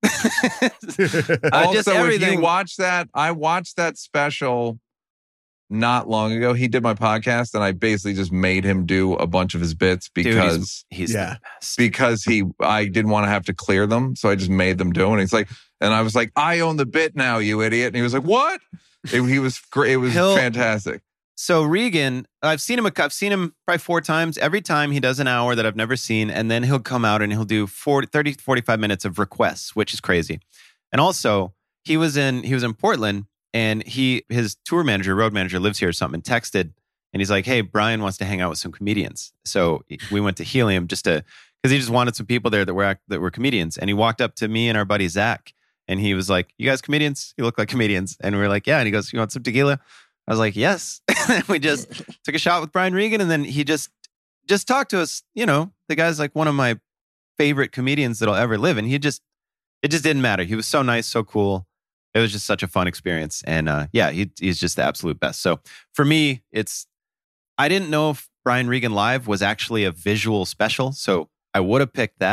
Also, if you watch that, I watched that special not long ago. He did my podcast, and I basically just made him do a bunch of his bits because he's Yeah. the best. I didn't want to have to clear them, so I just made them do it. And he's like, and I was like, I own the bit now, you idiot. And he was like, what? He was great. It was fantastic. So Regan, I've seen him probably 4 times. Every time he does an hour that I've never seen, and then he'll come out and he'll do 30, 45 minutes of requests, which is crazy. And also, he was in Portland, and his tour manager, road manager, lives here or something, and texted, and he's like, hey, Brian wants to hang out with some comedians. So we went to Helium because he just wanted some people there that were comedians. And he walked up to me and our buddy Zach, and he was like, you guys comedians? You look like comedians. And we were like, yeah. And he goes, you want some tequila? I was like, yes. We just took a shot with Brian Regan, and then he just talked to us. The guy's like one of my favorite comedians that'll ever live. And it just didn't matter. He was so nice, so cool. It was just such a fun experience. And he's just the absolute best. So for me, I didn't know if Brian Regan Live was actually a visual special. So I would have picked that.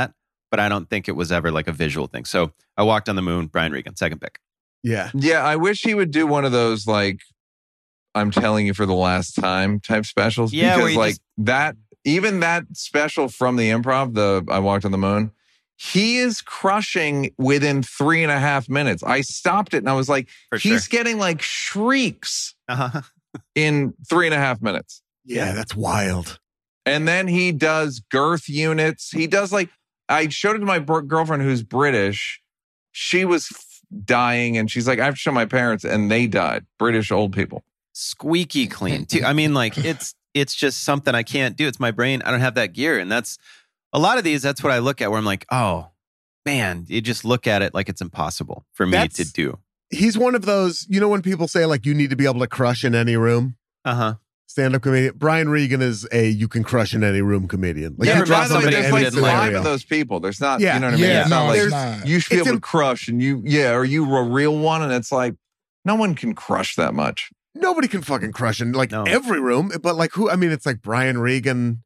but I don't think it was ever like a visual thing. So I Walked on the Moon, Brian Regan, second pick. Yeah. Yeah, I wish he would do one of those like I'm telling you for the last time type specials. Yeah, because like that, even that special from the Improv, the I Walked on the Moon, he is crushing within 3.5 minutes. I stopped it and I was like, he's getting like shrieks in 3.5 minutes. Yeah, that's wild. And then he does girth units. He does like, I showed it to my girlfriend who's British. She was dying and she's like, I have to show my parents, and they died. British old people. Squeaky clean too. I mean, like it's just something I can't do. It's my brain. I don't have that gear. And that's a lot of these. That's what I look at where I'm like, oh man, you just look at it like it's impossible for me to do. He's one of those, you know, when people say like you need to be able to crush in any room. Stand-up comedian. Brian Regan is a you can crush in any room comedian. Like, yeah, by the way, there's like didn't 5 of those people. There's not, Yeah. you know what I mean? Yeah, It's no, not like it's not. you should be able to crush and are you a real one? And it's like, no one can crush that much. Nobody can fucking crush in like every room. But like who? I mean, it's like Brian Regan.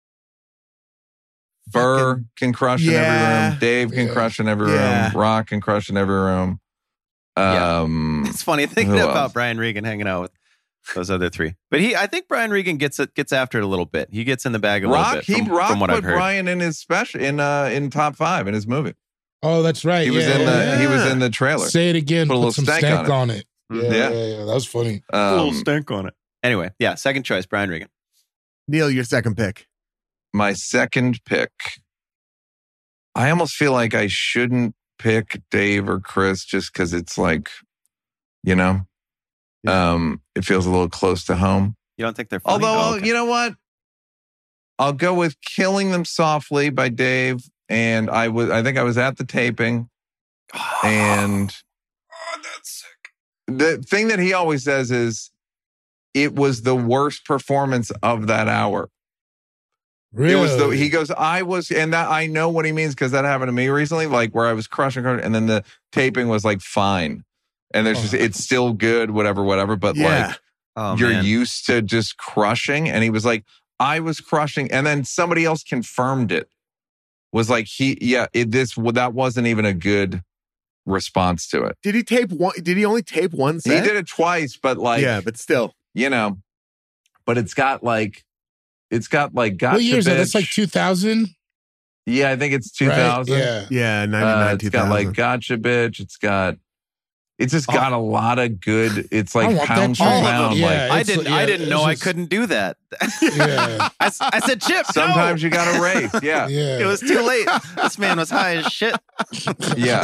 Burr can crush in every room. Dave can crush in every Yeah. room. Rock can crush in every room. It's funny thinking who about else? Brian Regan hanging out with those other three. But I think Brian Regan gets after it a little bit. He gets in the bag a little bit from what I've put heard. Brian in his special in top 5 in his movie. Oh, that's right. He was he was in the trailer. Say it again. Put a little some stank stank on on it. Mhm. Yeah, Yeah. that was funny. A little stink on it. Anyway, yeah, second choice, Brian Regan. Neil, your second pick. My second pick. I almost feel like I shouldn't pick Dave or Chris just because it's like, you know, it feels a little close to home. You don't think they're funny? Although, Oh, okay. you know what? I'll go with Killing Them Softly by Dave. And I think I was at the taping. And that's sick. the thing that he always says is it was the worst performance of that hour. Really? It was he goes, and that I know what he means because that happened to me recently, like where I was crushing, and then the taping was like fine. And there's just, it's still good, whatever. But like, you're used to just crushing. And he was like, I was crushing. And then somebody else confirmed it. Was like, that wasn't even a good response to it. Did he tape one? Did he only tape one set? He did it twice, but like, yeah, but still, you know, but it's got like Gotcha what year is that? That's like 2000? Yeah, I think it's 2000. Right? Yeah, 99, it's 2000. got like Gotcha Bitch. It's just got a lot of good. It's I like want pound that for too. pound. Yeah, Like I didn't know I just- couldn't do that. Yeah. I said, Chip, sometimes no. you got to race. Yeah. Yeah. It was too late. This man was high as shit. Yeah.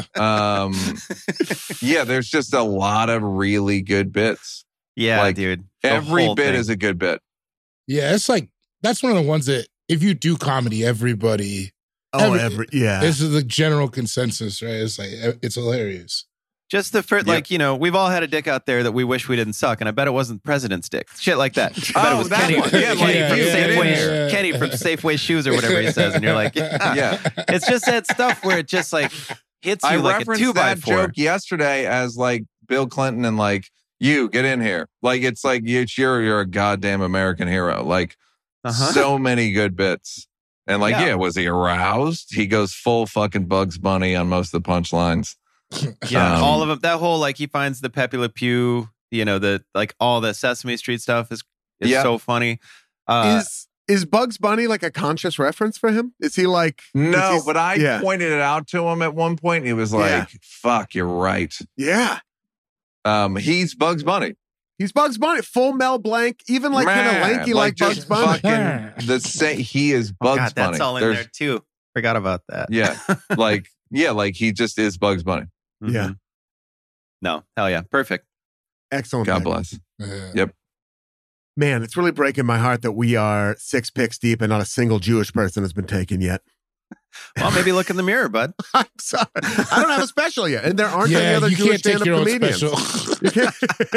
Yeah, there's just a lot of really good bits. Yeah, Like, dude. The Every whole bit thing. is a good bit. Yeah, it's like, that's one of the ones that if you do comedy, everybody, yeah. this is the general consensus, right? It's like, it's hilarious. Just the first, like, you know, we've all had a dick out there that we wish we didn't suck, and I bet it wasn't President's dick. Shit like that. I bet it was that Kenny, one. Yeah, Kenny like, from yeah, Safeway, yeah. Kenny from Safeway Shoes or whatever he says, and you're like, Yeah. It's just that stuff where it just like hits you I like a referenced 2x4. that joke yesterday as like Bill Clinton and like, you get in here. Like, it's like, you're a goddamn American hero. Like, so many good bits. And like, Yeah. yeah, was he aroused? He goes full fucking Bugs Bunny on most of the punchlines. Yeah, all of them. That whole like he finds the Pepe Le Pew, you know, the like all the Sesame Street stuff is Yeah. so funny. Is Bugs Bunny like a conscious reference for him? Is he like No, is he- but I yeah. pointed it out to him at one point. He was like, Yeah. fuck, you're right. Yeah. He's Bugs Bunny. He's Bugs Bunny, full Mel Blanc, even like kind of Man, lanky like Bugs just Bunny. fucking he is Oh, Bugs God, Bunny. that's all in There's- there too. Forgot about that. Yeah. like he just is Bugs Bunny. Yeah. Mhm. No, hell yeah. Perfect. Excellent. God pick. bless. Yeah. Yep. Man, it's really breaking my heart that we are 6 picks deep and not a single Jewish person has been taken yet. Well, maybe look in the mirror, bud. I'm sorry. I don't have a special yet. And there aren't any Yeah, other you Jewish can't take stand-up your own comedians. special. You can't-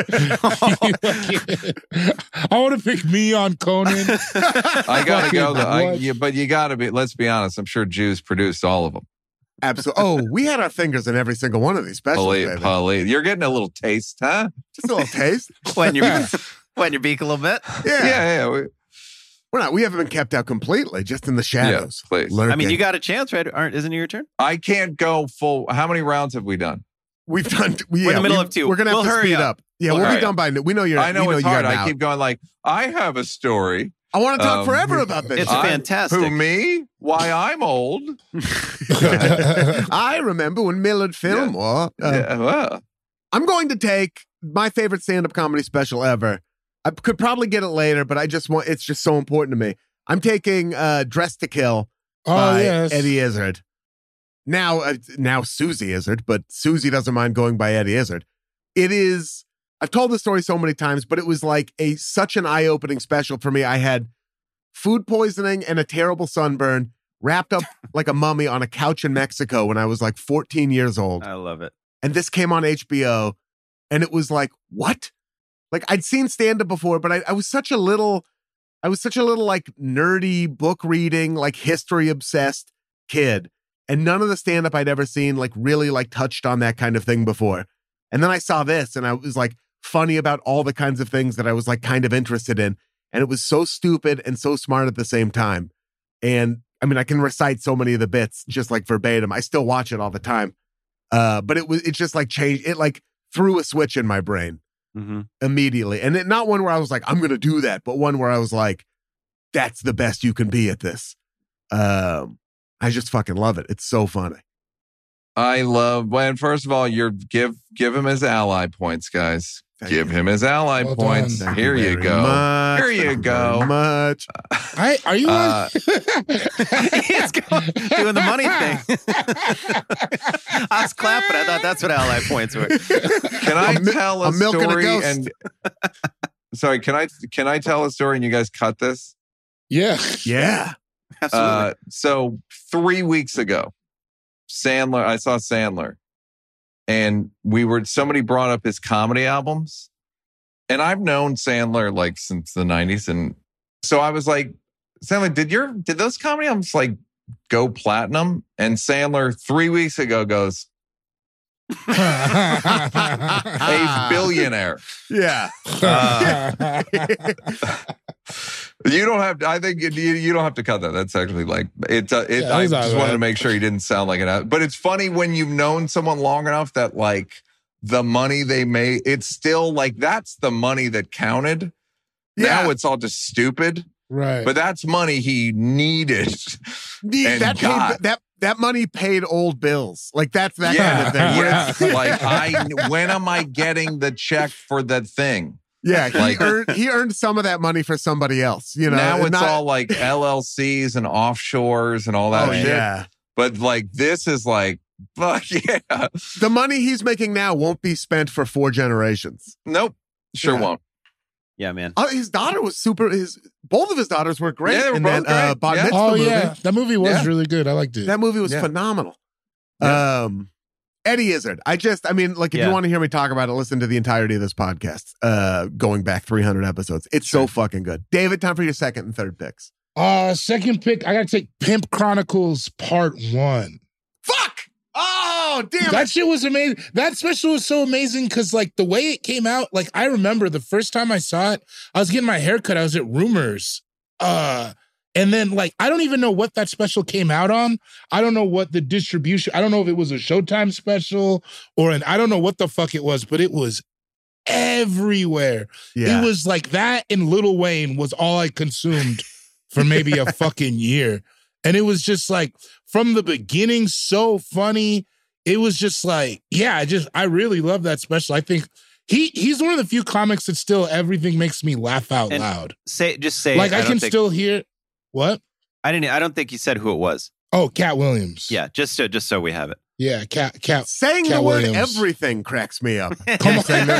I want to pick me on Conan. I gotta go though. What? But you gotta be. Let's be honest. I'm sure Jews produced all of them. Absolutely. Oh, we had our fingers in every single one of these specials. baby. Polly, you're getting a little taste, huh? Just a little taste. Wet your beak a little bit. Yeah. Yeah. We haven't been kept out completely, just in the shadows. Yeah, please. I mean, you got a chance, right? Isn't it your turn? I can't go full. How many rounds have we done? We've done. We're in the middle of 2. We're gonna have to hurry speed up. Yeah, we'll be done by. We know you're. I know it's you hard. got I keep going like, I have a story. I want to talk forever about this. It's fantastic. Who, me? Why, I'm old. I remember when Millard Fillmore. Well. I'm going to take my favorite stand-up comedy special ever. I could probably get it later, but it's just so important to me. I'm taking Dressed to Kill by Eddie Izzard. Now Susie Izzard, but Susie doesn't mind going by Eddie Izzard. It is, I've told the story so many times, but it was like such an eye-opening special for me. I had food poisoning and a terrible sunburn, wrapped up like a mummy on a couch in Mexico when I was like 14 years old. I love it. And this came on HBO, and it was like, what? Like, I'd seen stand-up before, but I was such a little like nerdy book reading, like history obsessed kid. And none of the stand-up I'd ever seen like really like touched on that kind of thing before. And then I saw this, and I was like funny about all the kinds of things that I was like kind of interested in. And it was so stupid and so smart at the same time. And I mean, I can recite so many of the bits just like verbatim. I still watch it all the time. But it just like changed. It like threw a switch in my brain immediately. And not one where I was like, I'm going to do that, but one where I was like, that's the best you can be at this. I just fucking love it. It's so funny. I love, well, first of all, give him his ally points, guys. Give him his ally points. Here you go. Here you go. Much. Are you on? He's doing the money thing. I was clapping. I thought that's what ally points were. Can I tell a story? And sorry, can I tell a story and you guys cut this? Yeah. Yeah. Absolutely. So 3 weeks ago, I saw Sandler, and somebody brought up his comedy albums, and I've known Sandler like since the 90s. And so I was like, Sandler, did those comedy albums like go platinum? And Sandler 3 weeks ago goes, a billionaire. Yeah. You don't have to, I think you don't have to cut that. That's actually like, I just wanted to make sure you didn't sound like an, but it's funny when you've known someone long enough that like the money they made, it's still like, that's the money that counted. Yeah. Now it's all just stupid. Right. But that's money he needed. That money paid old bills. Like that's that kind of thing. Yes. Like when am I getting the check for that thing? Yeah, he earned some of that money for somebody else. You know, now it's all like LLCs and offshores and all that shit. Yeah, but like this is like, fuck yeah. The money he's making now won't be spent for 4 generations. Nope, won't. Yeah, man. His daughter was super. Both of his daughters were great. Yeah, they were both great. Bat Mitzvah movie. That movie was really good. I liked it. That movie was phenomenal. Yeah. Eddie Izzard. If you want to hear me talk about it, listen to the entirety of this podcast, going back 300 episodes. It's so fucking good. David, time for your second and third picks. Second pick, I got to take Pimp Chronicles Part 1. Fuck! Oh, damn That shit was amazing. That special was so amazing because, like, the way it came out, like, I remember the first time I saw it, I was getting my hair cut. I was at Rumors. And then, like, I don't even know what that special came out on. I don't know what the distribution, I don't know if it was a Showtime special I don't know what the fuck it was, but it was everywhere. Yeah. It was like that and Lil Wayne was all I consumed for maybe a fucking year. And it was just like, from the beginning, so funny. It was just like, I really love that special. I think he's one of the few comics that still everything makes me laugh out loud. Say like I can still hear. What? I don't think he said who it was. Oh, Cat Williams. Yeah, just so we have it. Yeah, Cat. Saying Cat the word Williams. Everything cracks me up. Come on.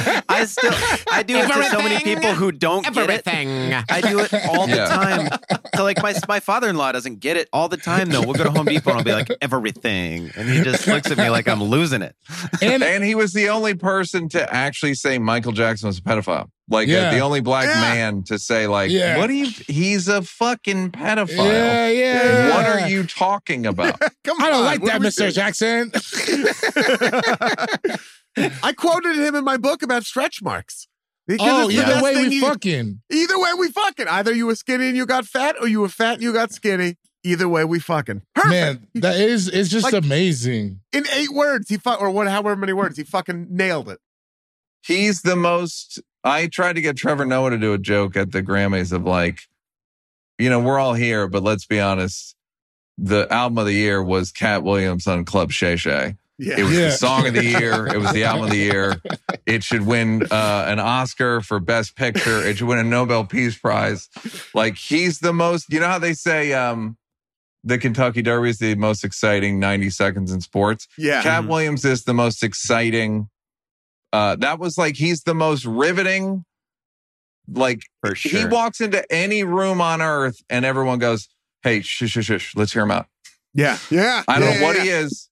I do it to so many people who don't get it. I do it all the time. So like my father-in-law doesn't get it all the time though. We'll go to Home Depot and I'll be like, everything. And he just looks at me like I'm losing it. And he was the only person to actually say Michael Jackson was a pedophile. Like the only black man to say like, he's a fucking pedophile. Yeah. What are you talking about? I don't like that, Mr. Jackson. I quoted him in my book about stretch marks. Because it's the either best way thing we you- fucking. Either way we fucking. Either you were skinny and you got fat, or you were fat and you got skinny. Either way we fucking. Perfect. Man, that is it's just Like- amazing. In 8 words, however many words, he fucking nailed it. He's the most. I tried to get Trevor Noah to do a joke at the Grammys of like, we're all here, but let's be honest. The album of the year was Cat Williams on Club Shay Shay. Yeah. It was Yeah. the song of the year. It was the album of the year. It should win an Oscar for Best Picture. It should win a Nobel Peace Prize. Like, he's the most, you know how they say the Kentucky Derby is the most exciting 90 seconds in sports? Yeah. Cat Williams is the most exciting. That was like, he's the most riveting. Like, For he sure. walks into any room on earth and everyone goes, hey, shush, let's hear him out. Yeah. Yeah. I don't Yeah, know what yeah. he is.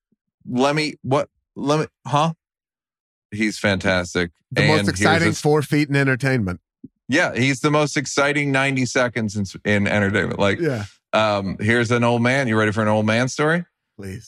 He's fantastic. The And most here's exciting this- 4 feet in entertainment. Yeah, he's the most exciting 90 seconds in entertainment. Like, Yeah. here's an old man. You ready for an old man story? Please.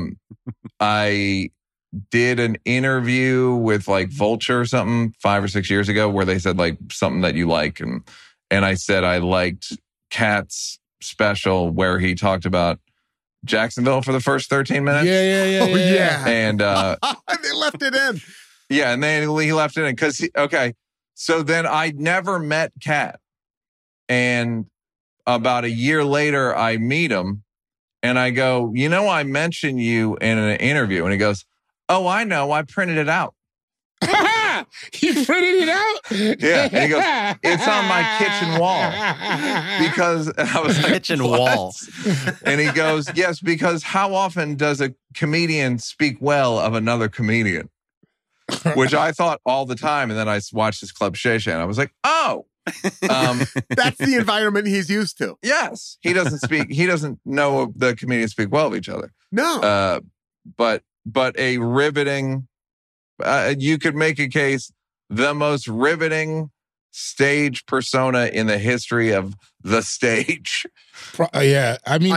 I did an interview with like Vulture or something 5 or 6 years ago where they said like something that you like. And I said I liked Cat's special where he talked about Jacksonville for the first 13 minutes. Yeah. Oh, yeah. And They left it in. yeah, and then he left it in because so then I never met Cat. And about a year later, I meet him and I go, I mentioned you in an interview. And he goes, oh, I know. I printed it out. He printed it out? Yeah. And he goes, it's on my kitchen wall. Because I was like, Kitchen "What?" wall. And he goes, yes, because how often does a comedian speak well of another comedian? Which I thought all the time. And then I watched his Club Shay Shay and I was like, oh. That's the environment he's used to. Yes. He doesn't know the comedians speak well of each other. No. But a riveting, you could make a case, the most riveting stage persona in the history of the stage. Yeah. I mean,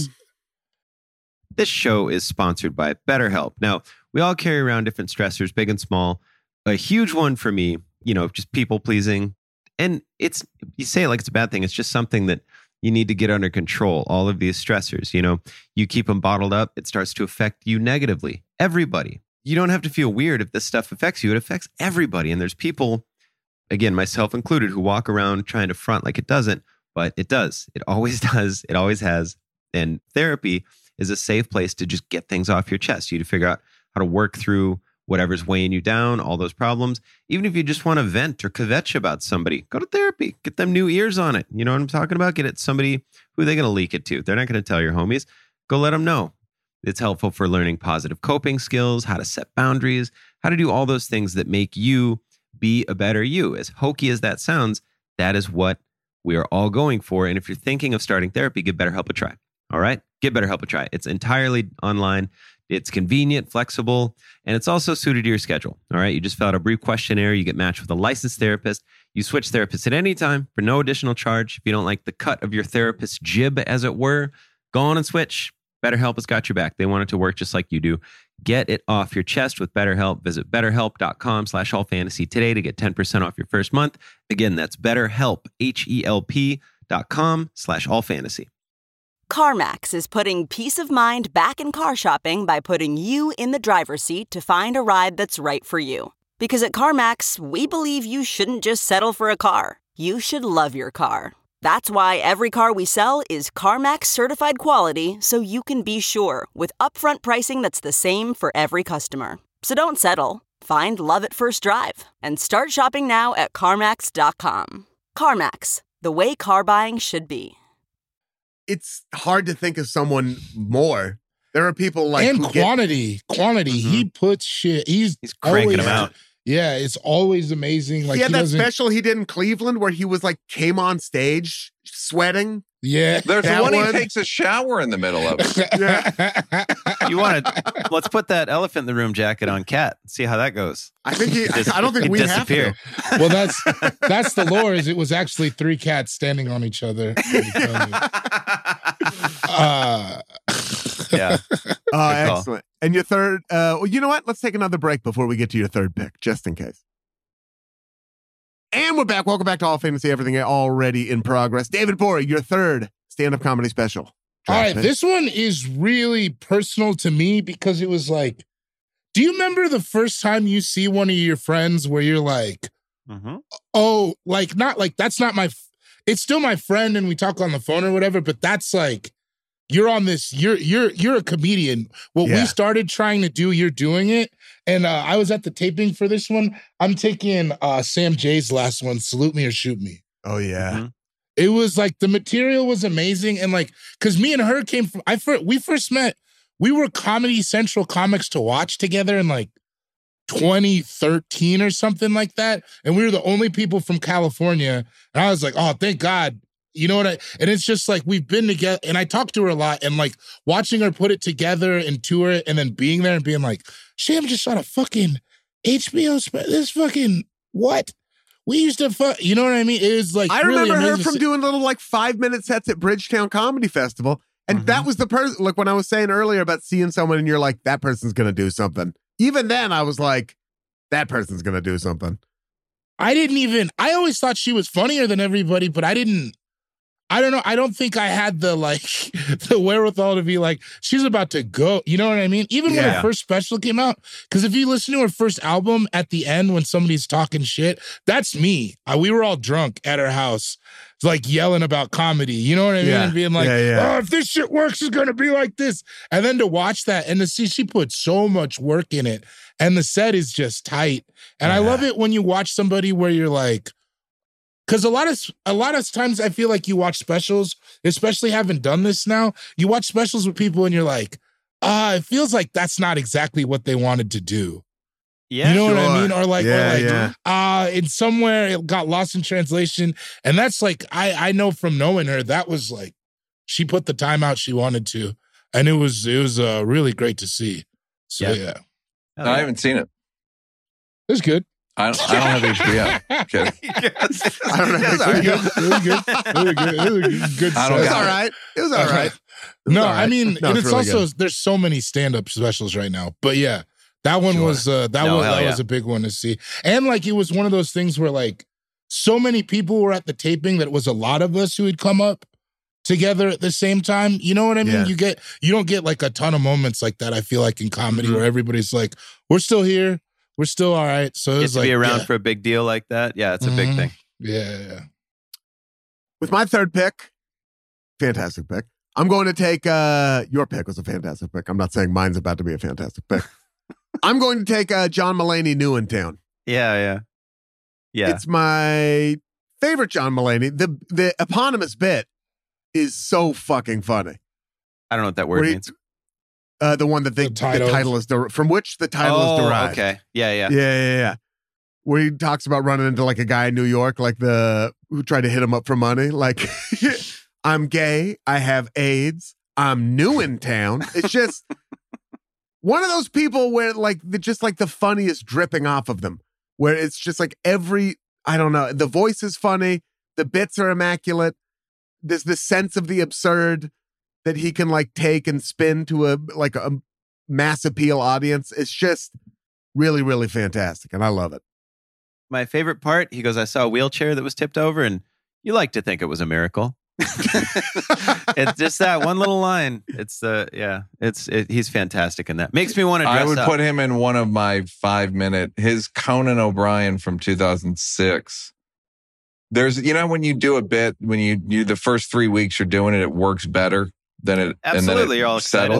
This show is sponsored by BetterHelp. Now, we all carry around different stressors, big and small. A huge one for me, just people pleasing. And you say it like it's a bad thing. It's just something that you need to get under control. All of these stressors, you keep them bottled up. It starts to affect you negatively. Everybody. You don't have to feel weird if this stuff affects you. It affects everybody. And there's people, again, myself included, who walk around trying to front like it doesn't, but it does. It always does. It always has. And therapy is a safe place to just get things off your chest. You to figure out how to work through whatever's weighing you down, all those problems. Even if you just want to vent or kvetch about somebody, go to therapy. Get them new ears on it. You know what I'm talking about? Get it somebody who they're going to leak it to. They're not going to tell your homies. Go let them know. It's helpful for learning positive coping skills, how to set boundaries, how to do all those things that make you be a better you. As hokey as that sounds, that is what we are all going for. And if you're thinking of starting therapy, give BetterHelp a try. All right? Give BetterHelp a try. It's entirely online. It's convenient, flexible, and it's also suited to your schedule. All right? You just fill out a brief questionnaire. You get matched with a licensed therapist. You switch therapists at any time for no additional charge. If you don't like the cut of your therapist's jib, as it were, go on and switch. BetterHelp has got your back. They want it to work just like you do. Get it off your chest with BetterHelp. Visit BetterHelp.com/allfantasy today to get 10% off your first month. Again, that's BetterHelp, HELP.com/allfantasy. CarMax is putting peace of mind back in car shopping by putting you in the driver's seat to find a ride that's right for you. Because at CarMax, we believe you shouldn't just settle for a car. You should love your car. That's why every car we sell is CarMax certified quality, so you can be sure with upfront pricing that's the same for every customer. So don't settle. Find love at first drive and start shopping now at CarMax.com. CarMax, the way car buying should be. It's hard to think of someone more. There are people like and who get- quantity. Mm-hmm. He puts shit. He's cranking always, them out. Yeah, it's always amazing. Like he had that doesn't- special he did in Cleveland where he was like came on stage sweating. Yeah, There's That one he one? takes a shower in the middle of it. You want to? Let's put that elephant in the room jacket on Cat. See how that goes. I think I don't think He'd we disappear. have to. Well, that's the lore. Is it was actually 3 cats standing on each other. Yeah. call. Excellent. And your third, well, you know what? Let's take another break before we get to your third pick, just in case. And we're back. Welcome back to All Fantasy Everything already in progress. David Bory, your third stand-up comedy special. All right, this one is really personal to me because it was like, do you remember the first time you see one of your friends where you're like, oh, like, not like, that's not my, it's still my friend and we talk on the phone or whatever, but that's like, you're on this, you're a comedian. What we started trying to do, you're doing it. And I was at the taping for this one. I'm taking Sam Jay's last one, Salute Me or Shoot Me. Oh, yeah. It was like, the material was amazing. And like, because me and her came from, we first met, we were Comedy Central comics to watch together in like 2013 or something like that. And we were the only people from California. And I was like, oh, thank God. You know what and it's just like, we've been together and I talked to her a lot and like watching her put it together and tour it and then being there and being like, Sham just shot a fucking HBO this fucking, what? We used to you know what I mean? It was like, I really remember her amazing. from doing little like 5-minute sets at Bridgetown Comedy Festival. And that was the person, like when I was saying earlier about seeing someone and you're like, that person's going to do something. Even then I was like, that person's going to do something. I always thought she was funnier than everybody, but I don't know. I don't think I had the like the wherewithal to be like, she's about to go. You know what I mean? Even when her first special came out, because if you listen to her first album at the end when somebody's talking shit, that's me. We were all drunk at her house, like yelling about comedy. You know what I mean? And being like, oh, if this shit works, it's going to be like this. And then to watch that and to see she put so much work in it. And the set is just tight. And I love it when you watch somebody where you're like, because a lot of times I feel like you watch specials, especially having done this now, you watch specials with people and you're like, it feels like that's not exactly what they wanted to do. Yeah, you know what I mean? Or like, in somewhere it got lost in translation. And that's like, I know from knowing her, that was like, she put the time out she wanted to. And it was really great to see. So yeah. I haven't seen it. It was good. I don't have HBO. Kidding. I don't know. It was good. It was all right. It was all right. No, I mean, and it's really also good. there's so many stand-up specials right now. But yeah, that one was was a big one to see. And like it was one of those things where like so many people were at the taping that it was a lot of us who had come up together at the same time. You know what I mean? Yeah. You don't get like a ton of moments like that, I feel like, in comedy where everybody's like, we're still here. We're still all right. So it's like, to be around for a big deal like that. Yeah, it's a big thing. Yeah. With my third pick, fantastic pick. I'm going to take your pick was a fantastic pick. I'm not saying mine's about to be a fantastic pick. I'm going to take John Mulaney, New in Town. Yeah. It's my favorite John Mulaney. The eponymous bit is so fucking funny. I don't know what that word means. The one that the title is from which the title is derived. Okay. Yeah. Yeah. Where he talks about running into like a guy in New York, like who tried to hit him up for money. Like, I'm gay. I have AIDS. I'm new in town. It's just one of those people where like just like the funniest dripping off of them, where it's just like I don't know. The voice is funny. The bits are immaculate. There's this sense of the absurd that he can like take and spin to a mass appeal audience. It's just really, really fantastic. And I love it. My favorite part, he goes, I saw a wheelchair that was tipped over and you like to think it was a miracle. It's just that one little line. He's fantastic in that. Makes me want to dress up. I would put him in one of my 5-minute, his Conan O'Brien from 2006. There's, when you do a bit, when you the first 3 weeks you're doing it, it works better than it. Absolutely, and then it you're all excited.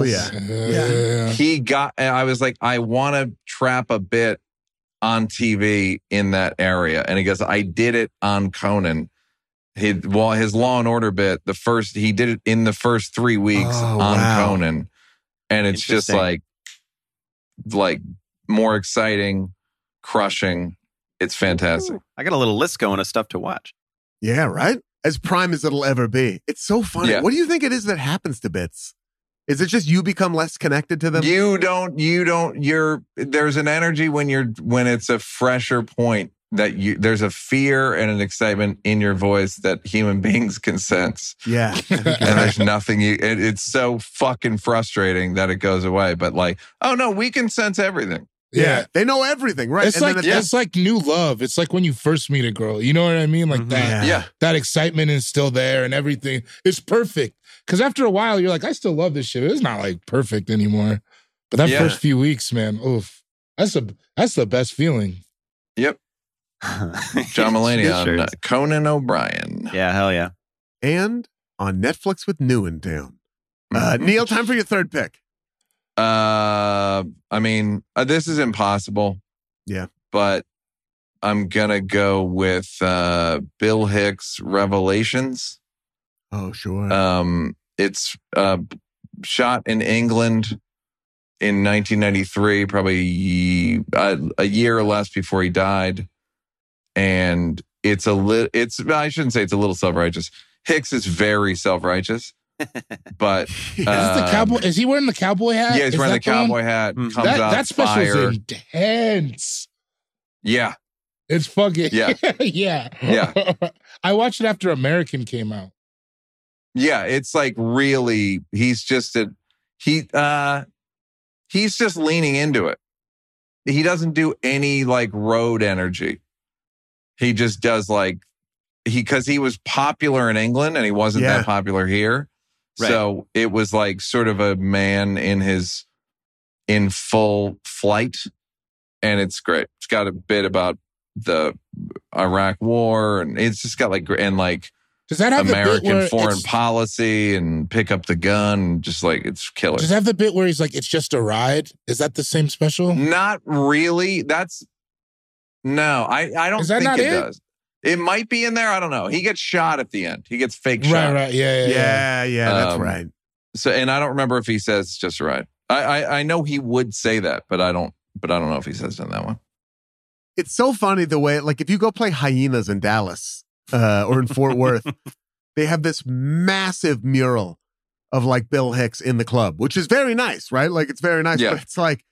Oh, yeah. I was like, I want to trap a bit on TV in that area. And he goes, I did it on Conan. His Law and Order bit, he did it in the first 3 weeks on Conan. And it's just like more exciting, crushing. It's fantastic. Ooh, I got a little list going of stuff to watch. Yeah, right? As prime as it'll ever be. It's so funny. Yeah. What do you think it is that happens to bits? Is it just you become less connected to them? There's an energy when it's a fresher point that there's a fear and an excitement in your voice that human beings can sense. Yeah. And there's nothing it's so fucking frustrating that it goes away. But like, oh no, we can sense everything. Yeah. They know everything, right? It's it's like new love. It's like when you first meet a girl. You know what I mean? Like that excitement is still there and everything. It's perfect. Because after a while, you're like, I still love this shit. It's not like perfect anymore. But that first few weeks, man, oof. That's the best feeling. Yep. John Mulaney on Conan O'Brien. Yeah, hell yeah. And on Netflix with New in Town. Neil, time for your third pick. I mean, this is impossible. Yeah. But I'm going to go with Bill Hicks' Revelations. Oh, sure. It's shot in England in 1993, probably a year or less before he died. And I shouldn't say it's a little self-righteous. Hicks is very self-righteous. But is he wearing the cowboy hat? Yeah, he's wearing the cowboy hat. Comes out that special's fire. Intense. Yeah. It's fucking yeah. Yeah. I watched it after American came out. Yeah, it's like really he's just leaning into it. He doesn't do any like road energy. He just does like because he was popular in England and he wasn't that popular here. Right. So it was like sort of a man in full flight, and it's great. It's got a bit about the Iraq War, and it's just got does that have American foreign policy and pick up the gun, just like it's killer. Does it have the bit where he's like, it's just a ride? Is that the same special? Not really. I don't think it does. It might be in there. I don't know. He gets shot at the end. He gets fake shot. Right. Yeah. That's right. So, and I don't remember if he says it's just a ride. I know he would say that, but I don't know if he says it in that one. It's so funny the way, like, if you go play Hyenas in Dallas or in Fort Worth, they have this massive mural of like Bill Hicks in the club, which is very nice, right? Like, it's very nice. Yeah. But it's like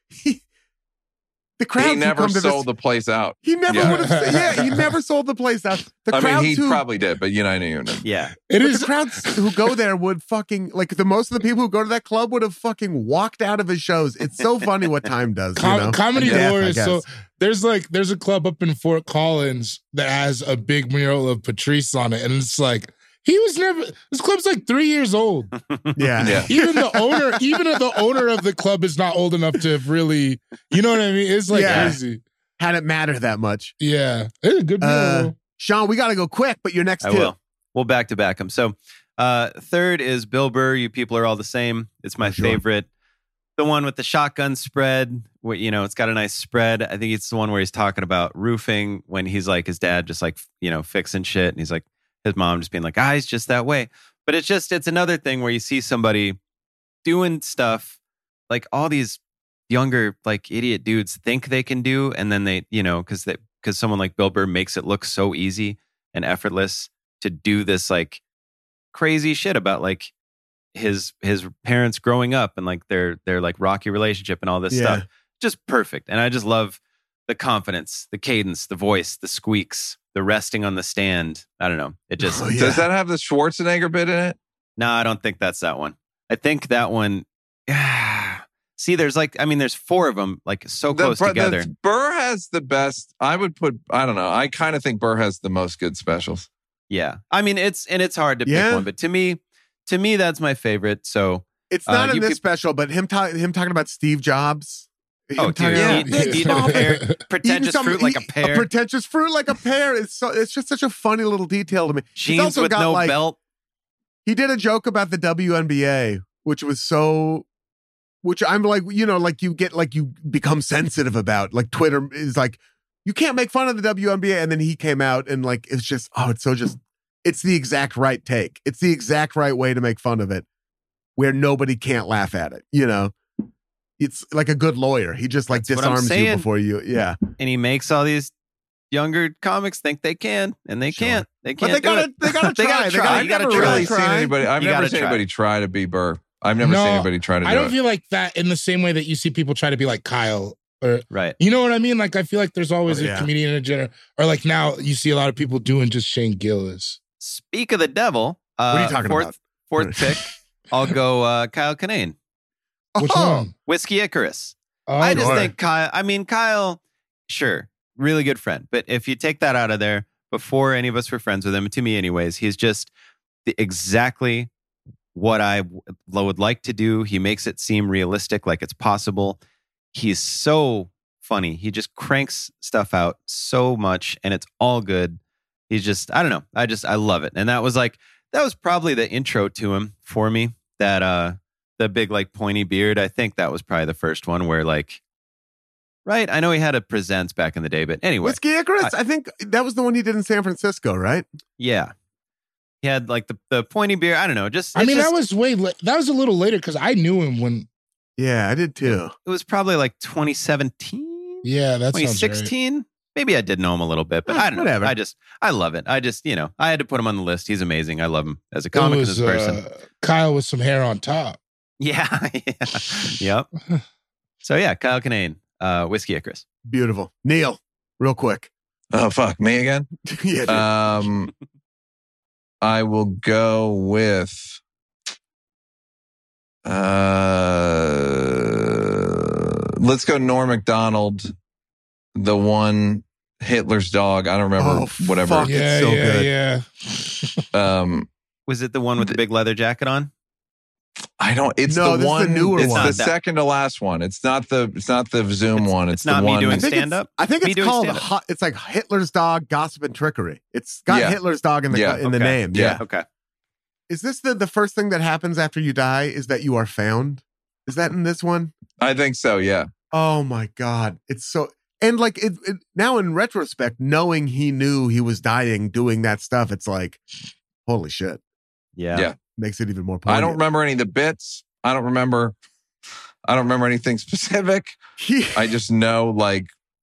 the crowd. He never sold the place out. He never would have. Yeah, he never sold the place out. He probably did, but I knew. Yeah, the crowds who go there would fucking like most of the people who go to that club would have fucking walked out of his shows. It's so funny what time does. Comedy lore is so. There's a club up in Fort Collins that has a big mural of Patrice on it, and it's like. This club's like 3 years old. Yeah. Even the owner of the club is not old enough to have really, you know what I mean? It's like crazy. Had it matter that much. Yeah. It's a good mural. Sean, we got to go quick, but your next tip. I will. We'll back to back them. So third is Bill Burr. You people are all the same. It's my favorite. The one with the shotgun spread, where, it's got a nice spread. I think it's the one where he's talking about roofing when he's like his dad just like, fixing shit. And he's like, his mom just being like, he's just that way. But it's another thing where you see somebody doing stuff like all these younger, like idiot dudes think they can do. And then they, because someone like Bill Burr makes it look so easy and effortless to do this like crazy shit about like his parents growing up and like their like rocky relationship and all this stuff. Just perfect. And I just love the confidence, the cadence, the voice, the squeaks, the resting on the stand. I don't know. It just does that have the Schwarzenegger bit in it? No, I don't think that's that one. I think that one. See, there's four of them like so close together. Burr has the best. I would put. I don't know. I kind of think Burr has the most good specials. Yeah, I mean it's hard to pick one, but to me, that's my favorite. So it's not in this special, but him talking about Steve Jobs. Eating a pear, pretentious fruit like a pear. A pretentious fruit like a pear. It's just such a funny little detail to me. Jeans with no belt. He did a joke about the WNBA, which I'm like, you become sensitive about. Like Twitter is like, you can't make fun of the WNBA, and then he came out and like it's the exact right take. It's the exact right way to make fun of it, where nobody can't laugh at it. It's like a good lawyer. He just like disarms you before you. Yeah. And he makes all these younger comics think they can, and they can't. They can't. But they gotta try. I've never really seen anybody. I've never seen anybody try to be Burr. I've never seen anybody try to do it. I don't feel like that in the same way that you see people try to be like Kyle. Or, right. You know what I mean? Like, I feel like there's always a comedian in a general. Or like now you see a lot of people doing just Shane Gillis. Speak of the devil. What are you talking about? Fourth pick. I'll go Kyle Kinane. Which one? Whiskey Icarus. I just think Kyle, sure, really good friend. But if you take that out of there, before any of us were friends with him, to me anyways, he's just exactly what I would like to do. He makes it seem realistic, like it's possible. He's so funny. He just cranks stuff out so much and it's all good. He's just, I don't know. I love it. And that was probably the intro to him for me. That, the big like pointy beard. I think that was probably the first one where like, right. I know he had a presents back in the day, but anyway. Whiskey Icarus? I think that was the one he did in San Francisco, right? Yeah. He had like the pointy beard. I don't know. That was that was a little later because I knew him when. Yeah, I did too. It was probably like 2017. Yeah, that's 2016. Right. Maybe I did know him a little bit, but I don't know. Whatever. I love it. I had to put him on the list. He's amazing. I love him as a comic and as a person. Kyle with some hair on top. Yeah. Yep. So yeah, Kyle Kinane, Whiskey Icarus. Beautiful. Neil, real quick. Oh, fuck. Me again? Yeah. I will go with let's go Norm Macdonald, the one Hitler's dog. I don't remember whatever. Fuck, it's so good. Yeah. Was it the one with the big leather jacket on? I don't. It's no, the one. The newer it's one. the second to last one. It's not the Zoom one. It's not the me one. doing stand up. I think it's called. It's like Hitler's Dog, Gossip and Trickery. It's got Hitler's Dog in the name. Yeah. Okay. Is this the first thing that happens after you die? Is that you are found? Is that in this one? I think so. Yeah. Oh my God! It's so and like it now in retrospect, knowing he knew he was dying, doing that stuff, it's like, holy shit. Yeah. Makes it even more poignant. I don't remember any of the bits. I don't remember anything specific. I just know, like,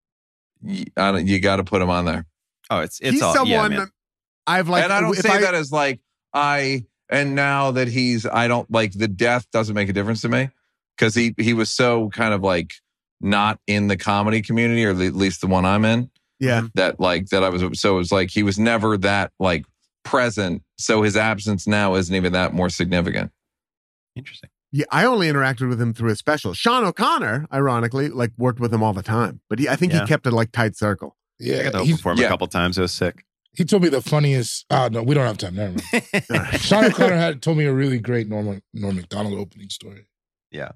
you got to put him on there. Oh, it's he's all someone man. I've like. And I don't say that as like and now that I don't like the death doesn't make a difference to me because he was so kind of like not in the comedy community or at least the one I'm in. Yeah. That I was so it was like he was never that like present. So his absence now isn't even that more significant. Interesting. Yeah, I only interacted with him through his special. Sean O'Connor, ironically, like worked with him all the time, but I think he kept a like tight circle. Yeah, I got to perform a couple times. It was sick. He told me the funniest. Oh no, we don't have time. Never mind. Sean O'Connor told me a really great Norm Macdonald opening story. Yeah.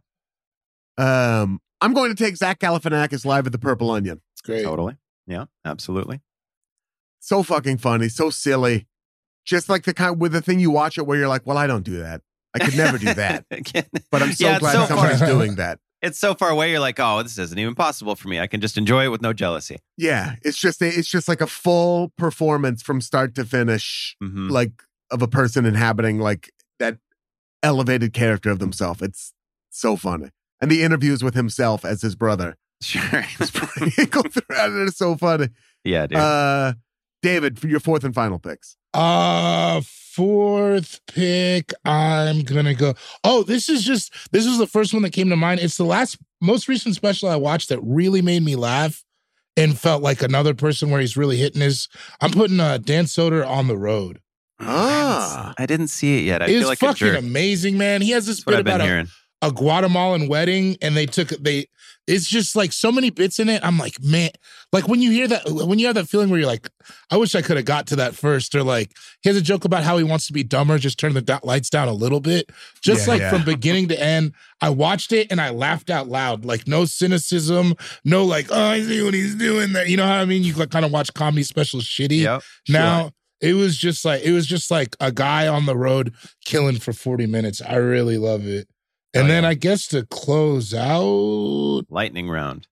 I'm going to take Zach Galifianakis live at the Purple Onion. It's great. Totally. Yeah. Absolutely. So fucking funny. So silly. Just like the kind with the thing you watch it where you're like, well, I don't do that. I could never do that. But I'm so glad somebody's doing that. It's so far away. You're like, oh, this isn't even possible for me. I can just enjoy it with no jealousy. Yeah, it's just like a full performance from start to finish, like of a person inhabiting like that elevated character of themselves. It's so funny, and the interviews with himself as his brother. Sure, it's so funny. Yeah, dude. David, for your fourth and final picks. Fourth pick, I'm gonna go. Oh, this is the first one that came to mind. It's the most recent special I watched that really made me laugh and felt like another person where he's really hitting his. I'm putting Dan Soder on the road. I didn't see it yet. I it's feel like fucking a jerk. amazing, man. He has this bit about a Guatemalan wedding, and it's just like so many bits in it. I'm like, man, like when you have that feeling where you're like, I wish I could have got to that first. Or like, he has a joke about how he wants to be dumber, just turn the lights down a little bit. From beginning to end, I watched it and I laughed out loud. Like no cynicism, no like, oh, I see what he's doing there. You know what I mean? You like kind of watch comedy specials shitty. Yep, now, sure. It was just like a guy on the road killing for 40 minutes. I really love it. And then I guess to close out... Lightning round.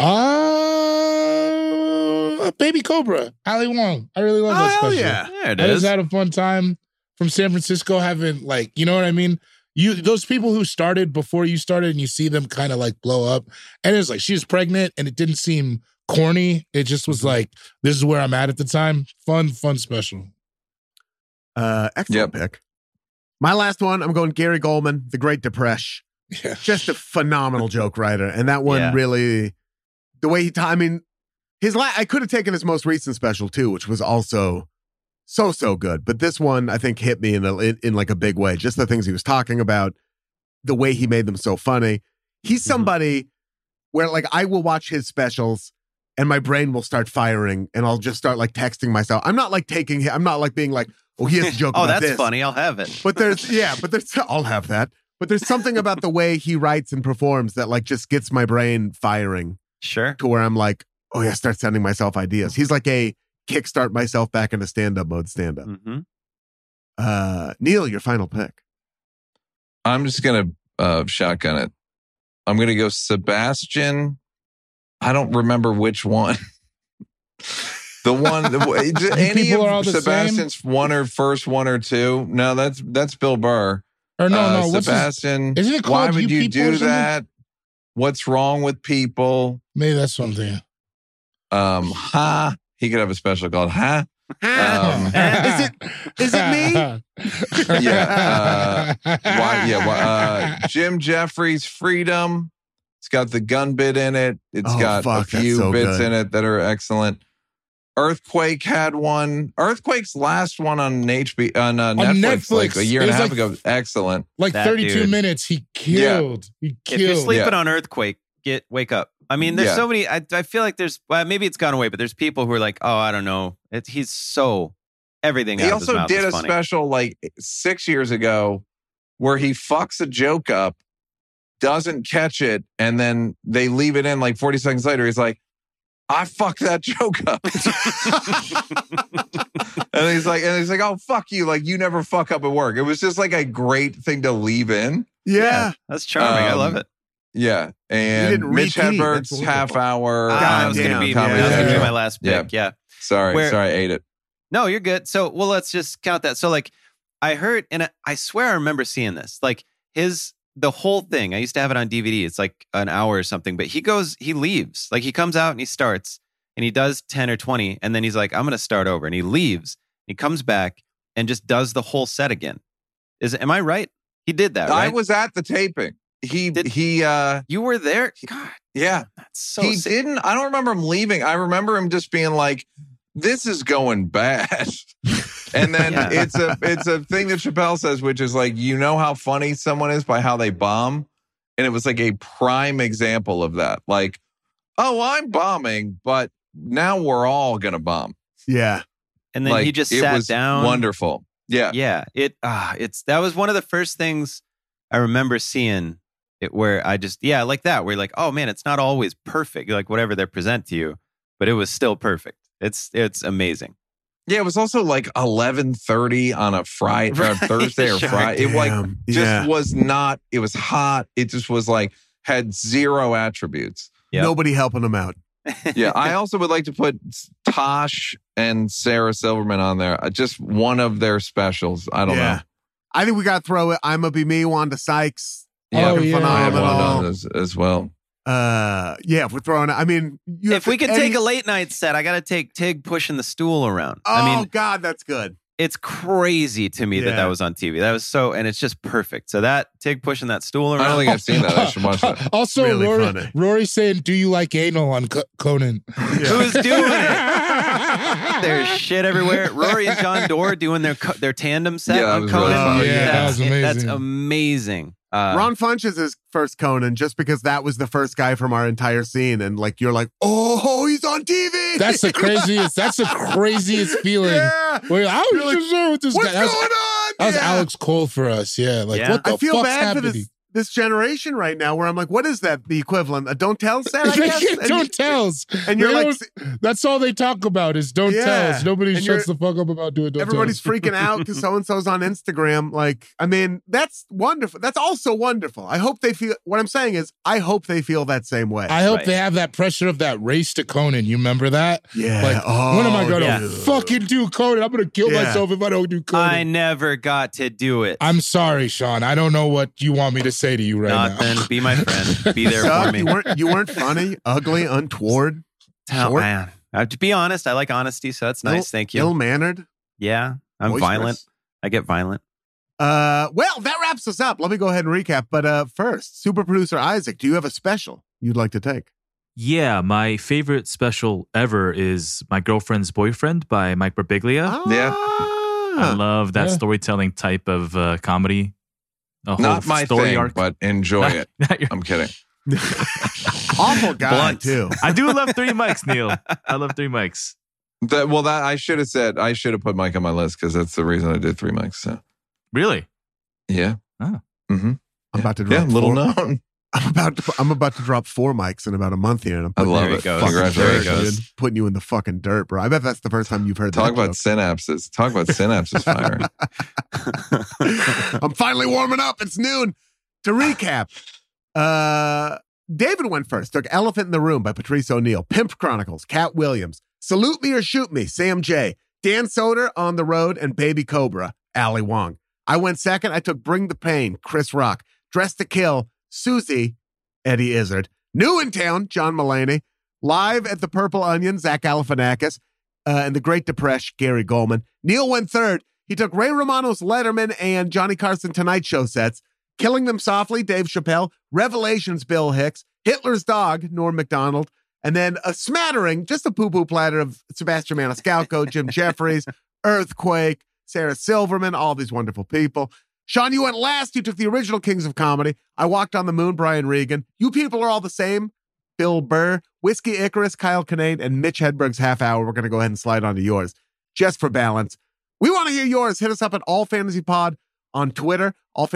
Baby Cobra, Ali Wong. I really love that special. Yeah. There it I is. just had a fun time from San Francisco having like, you know what I mean? Those people who started before you started and you see them kind of like blow up. And it was like, she was pregnant and it didn't seem corny. It just was like, this is where I'm at the time. Fun special. Excellent pick. My last one, I'm going Gary Goldman, The Great Depression. Yeah. Just a phenomenal joke writer. And that one really, the way I could have taken his most recent special too, which was also so good. But this one, I think, hit me in like a big way. Just the things he was talking about, the way he made them so funny. He's somebody where like I will watch his specials and my brain will start firing and I'll just start like texting myself. I'm not like I'm not like being like, oh, he has a joke Oh, about that's this. funny. I'll have it. But I'll have that. But there's something about the way he writes and performs that like just gets my brain firing Sure. to where I'm like, oh yeah, start sending myself ideas. He's like a kickstart myself back into stand-up mode stand-up. Mm-hmm. Neil, your final pick. I'm just going to shotgun it. I'm going to go Sebastian. I don't remember which one. The one, any of Sebastian's first one or two. No, that's Bill Burr. Or no, Sebastian. Isn't it called why would you do People that? What's wrong with people? Maybe that's something. He could have a special called Is it me? Jim Jeffries' Freedom. It's got the gun bit in it. It's got a few bits in it that are excellent. Earthquake had one. Earthquake's last one on Netflix like a year and a half ago. Excellent. Like 32 minutes. He killed. Yeah. If you're sleeping on Earthquake, wake up. I mean, there's so many. I feel like there's maybe it's gone away, but there's people who are like, oh, I don't know. He's so everything. He also did a special like 6 years ago where he fucks a joke up, doesn't catch it, and then they leave it in like 40 seconds later. He's like, I fucked that joke up. and he's like, oh, fuck you. Like, you never fuck up at work. It was just like a great thing to leave in. Yeah. That's charming. I love it. Yeah. And Mitch Hedberg's half hour. That was going to be my last pick. Yeah. Sorry, I ate it. No, you're good. So, well, let's just count that. So, like, I heard, and I swear I remember seeing this. Like, the whole thing, I used to have it on DVD. It's like an hour or something, but he leaves. Like, he comes out and he starts and he does 10 or 20. And then he's like, I'm going to start over. And he leaves. He comes back and just does the whole set again. Am I right? He did that, right? I was at the taping. You were there? God. Yeah. That's so He sick. didn't, I don't remember him leaving. I remember him just being like, this is going bad. And then it's a thing that Chappelle says, which is like, you know how funny someone is by how they bomb. And it was like a prime example of that. Like, oh, I'm bombing, but now we're all going to bomb. Yeah. And then he just sat down. Wonderful. Yeah. Yeah. That was one of the first things I remember seeing it where I just, like that, where you're like, oh man, it's not always perfect. Like whatever they present to you, but it was still perfect. It's amazing. Yeah, it was also like 11:30 on a Friday or Thursday or Friday. It was not. It was hot. It just was like had zero attributes. Yep. Nobody helping him out. Yeah, I also would like to put Tosh and Sarah Silverman on there. Just one of their specials. I don't know. I think we got to throw it. I'm a Be Me, Wanda Sykes. Yeah, phenomenal. I have one on as well. If we're throwing it, I mean, if we can take a late night set, I got to take Tig pushing the stool around. Oh, God, that's good. It's crazy to me that was on TV. That was and it's just perfect. So that Tig pushing that stool around. I don't think I've seen that. I should watch that. Also, really Rory saying, "Do you like anal?" on Conan. Yeah. Who's doing it? There's shit everywhere. Rory and John Doerr doing their tandem set on Conan. Really that was amazing. That's amazing. Ron Funch is his first Conan just because that was the first guy from our entire scene. And like, you're like, oh, he's on TV. That's the craziest feeling. Yeah. Where I was just there with this What's guy. going on? That was Alex Cole for us. Yeah. Like, what the I feel fuck's bad happening? for this generation right now where I'm like, what is that? The equivalent? A don't tell set, I guess? Don't tells. And you're like, that's all they talk about is don't tells. Nobody shuts the fuck up about doing don't everybody's tells. freaking out because so-and-so's on Instagram. Like, I mean, that's wonderful. That's also wonderful. I hope they feel, what I'm saying is, I hope they feel that same way. I hope they have that pressure of that race to Conan. You remember that? Yeah. Like, when am I going to fucking do Conan? I'm going to kill myself if I don't do Conan. I never got to do it. I'm sorry, Sean. I don't know what you want me to say to you right now. Be my friend. Be there for me. You weren't funny, ugly, untoward. Oh, man. To be honest, I like honesty, so that's nice. Thank you. Ill-mannered. Yeah. I'm violent. I get violent. Well, that wraps us up. Let me go ahead and recap. But first, super producer Isaac, do you have a special you'd like to take? Yeah, my favorite special ever is My Girlfriend's Boyfriend by Mike Birbiglia. Yeah. I love that storytelling type of comedy. Not my story thing, arc. but enjoy it. I'm kidding. Awful guy, Blunt. too. I do love Three Mics, Neil. I love Three Mics. That I should have put Mike on my list because that's the reason I did Three Mics. So Really? yeah. Oh. Mm-hmm. I'm about to drop little four. known. I'm about to drop 4 mics in about a month here, and I'm I putting love you in it. the fucking Congratulations. dirt, dude. Putting you in the fucking dirt, bro. I bet that's the first time you've heard Talk that about joke. synapses. Talk about synapses firing. I'm finally warming up. It's noon. To recap, David went first. Took Elephant in the Room by Patrice O'Neill. Pimp Chronicles, Cat Williams. Salute Me or Shoot Me, Sam J. Dan Soder, On the Road, and Baby Cobra, Ali Wong. I went second. I took Bring the Pain, Chris Rock. Dress to Kill, Susie, Eddie Izzard. New in Town, John Mulaney. Live at the Purple Onion, Zach Galifianakis. And The Great Depression, Gary Goldman. Neil went third. He took Ray Romano's Letterman and Johnny Carson Tonight Show sets. Killing Them Softly, Dave Chappelle. Revelations, Bill Hicks. Hitler's Dog, Norm Macdonald. And then a smattering, just a poo-poo platter of Sebastian Maniscalco, Jim Jeffries, Earthquake, Sarah Silverman, all these wonderful people. Sean, you went last. You took the original Kings of Comedy. I Walked on the Moon, Brian Regan. You people are all the same. Bill Burr, Whiskey Icarus, Kyle Kinane, and Mitch Hedberg's Half Hour. We're going to go ahead and slide onto yours just for balance. We want to hear yours. Hit us up at All Fantasy Pod on Twitter,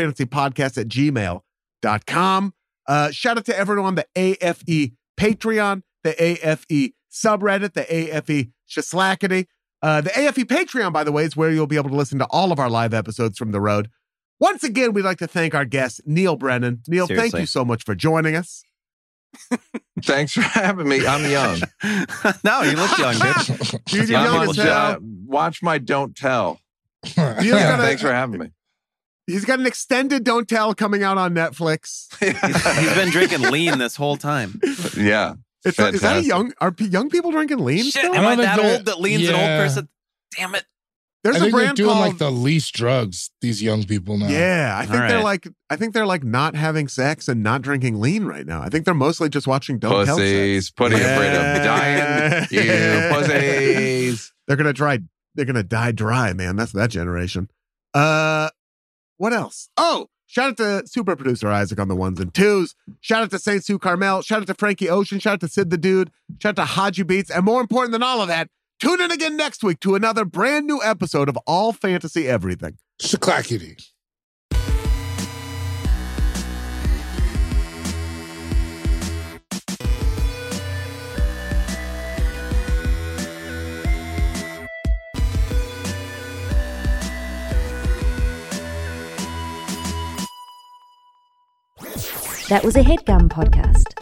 allfantasypodcast@gmail.com. Shout out to everyone on the AFE Patreon, the AFE subreddit, the AFE Shaslackity. The AFE Patreon, by the way, is where you'll be able to listen to all of our live episodes from the road. Once again, we'd like to thank our guest, Neil Brennan. Neil, Seriously. thank you so much for joining us. Thanks for having me. I'm young. No, you look young, dude. Dude, you're young as hell. Watch my Don't Tell. Neil's Yeah, got thanks for having me. He's got an extended Don't Tell coming out on Netflix. He's been drinking lean this whole time. Yeah. Is that a Fantastic. are young people drinking lean Shit, still? am I I don't that think old that lean's an old person? Damn it. There's I a think they're brand doing called like the least drugs, these young people now. Yeah, I think All they're right. like not having sex and not drinking lean right now. I think they're mostly just watching Don't Tell Pussies. sex. Putting Yeah. afraid of dying. You pussies. They're gonna die dry, man. That's that generation. What else? Oh, shout out to super producer Isaac on the ones and twos. Shout out to Saint Sue Carmel. Shout out to Frankie Ocean. Shout out to Sid the Dude. Shout out to Haji Beats. And more important than all of that, tune in again next week to another brand new episode of All Fantasy Everything. Shaklackity. That was a HeadGum podcast.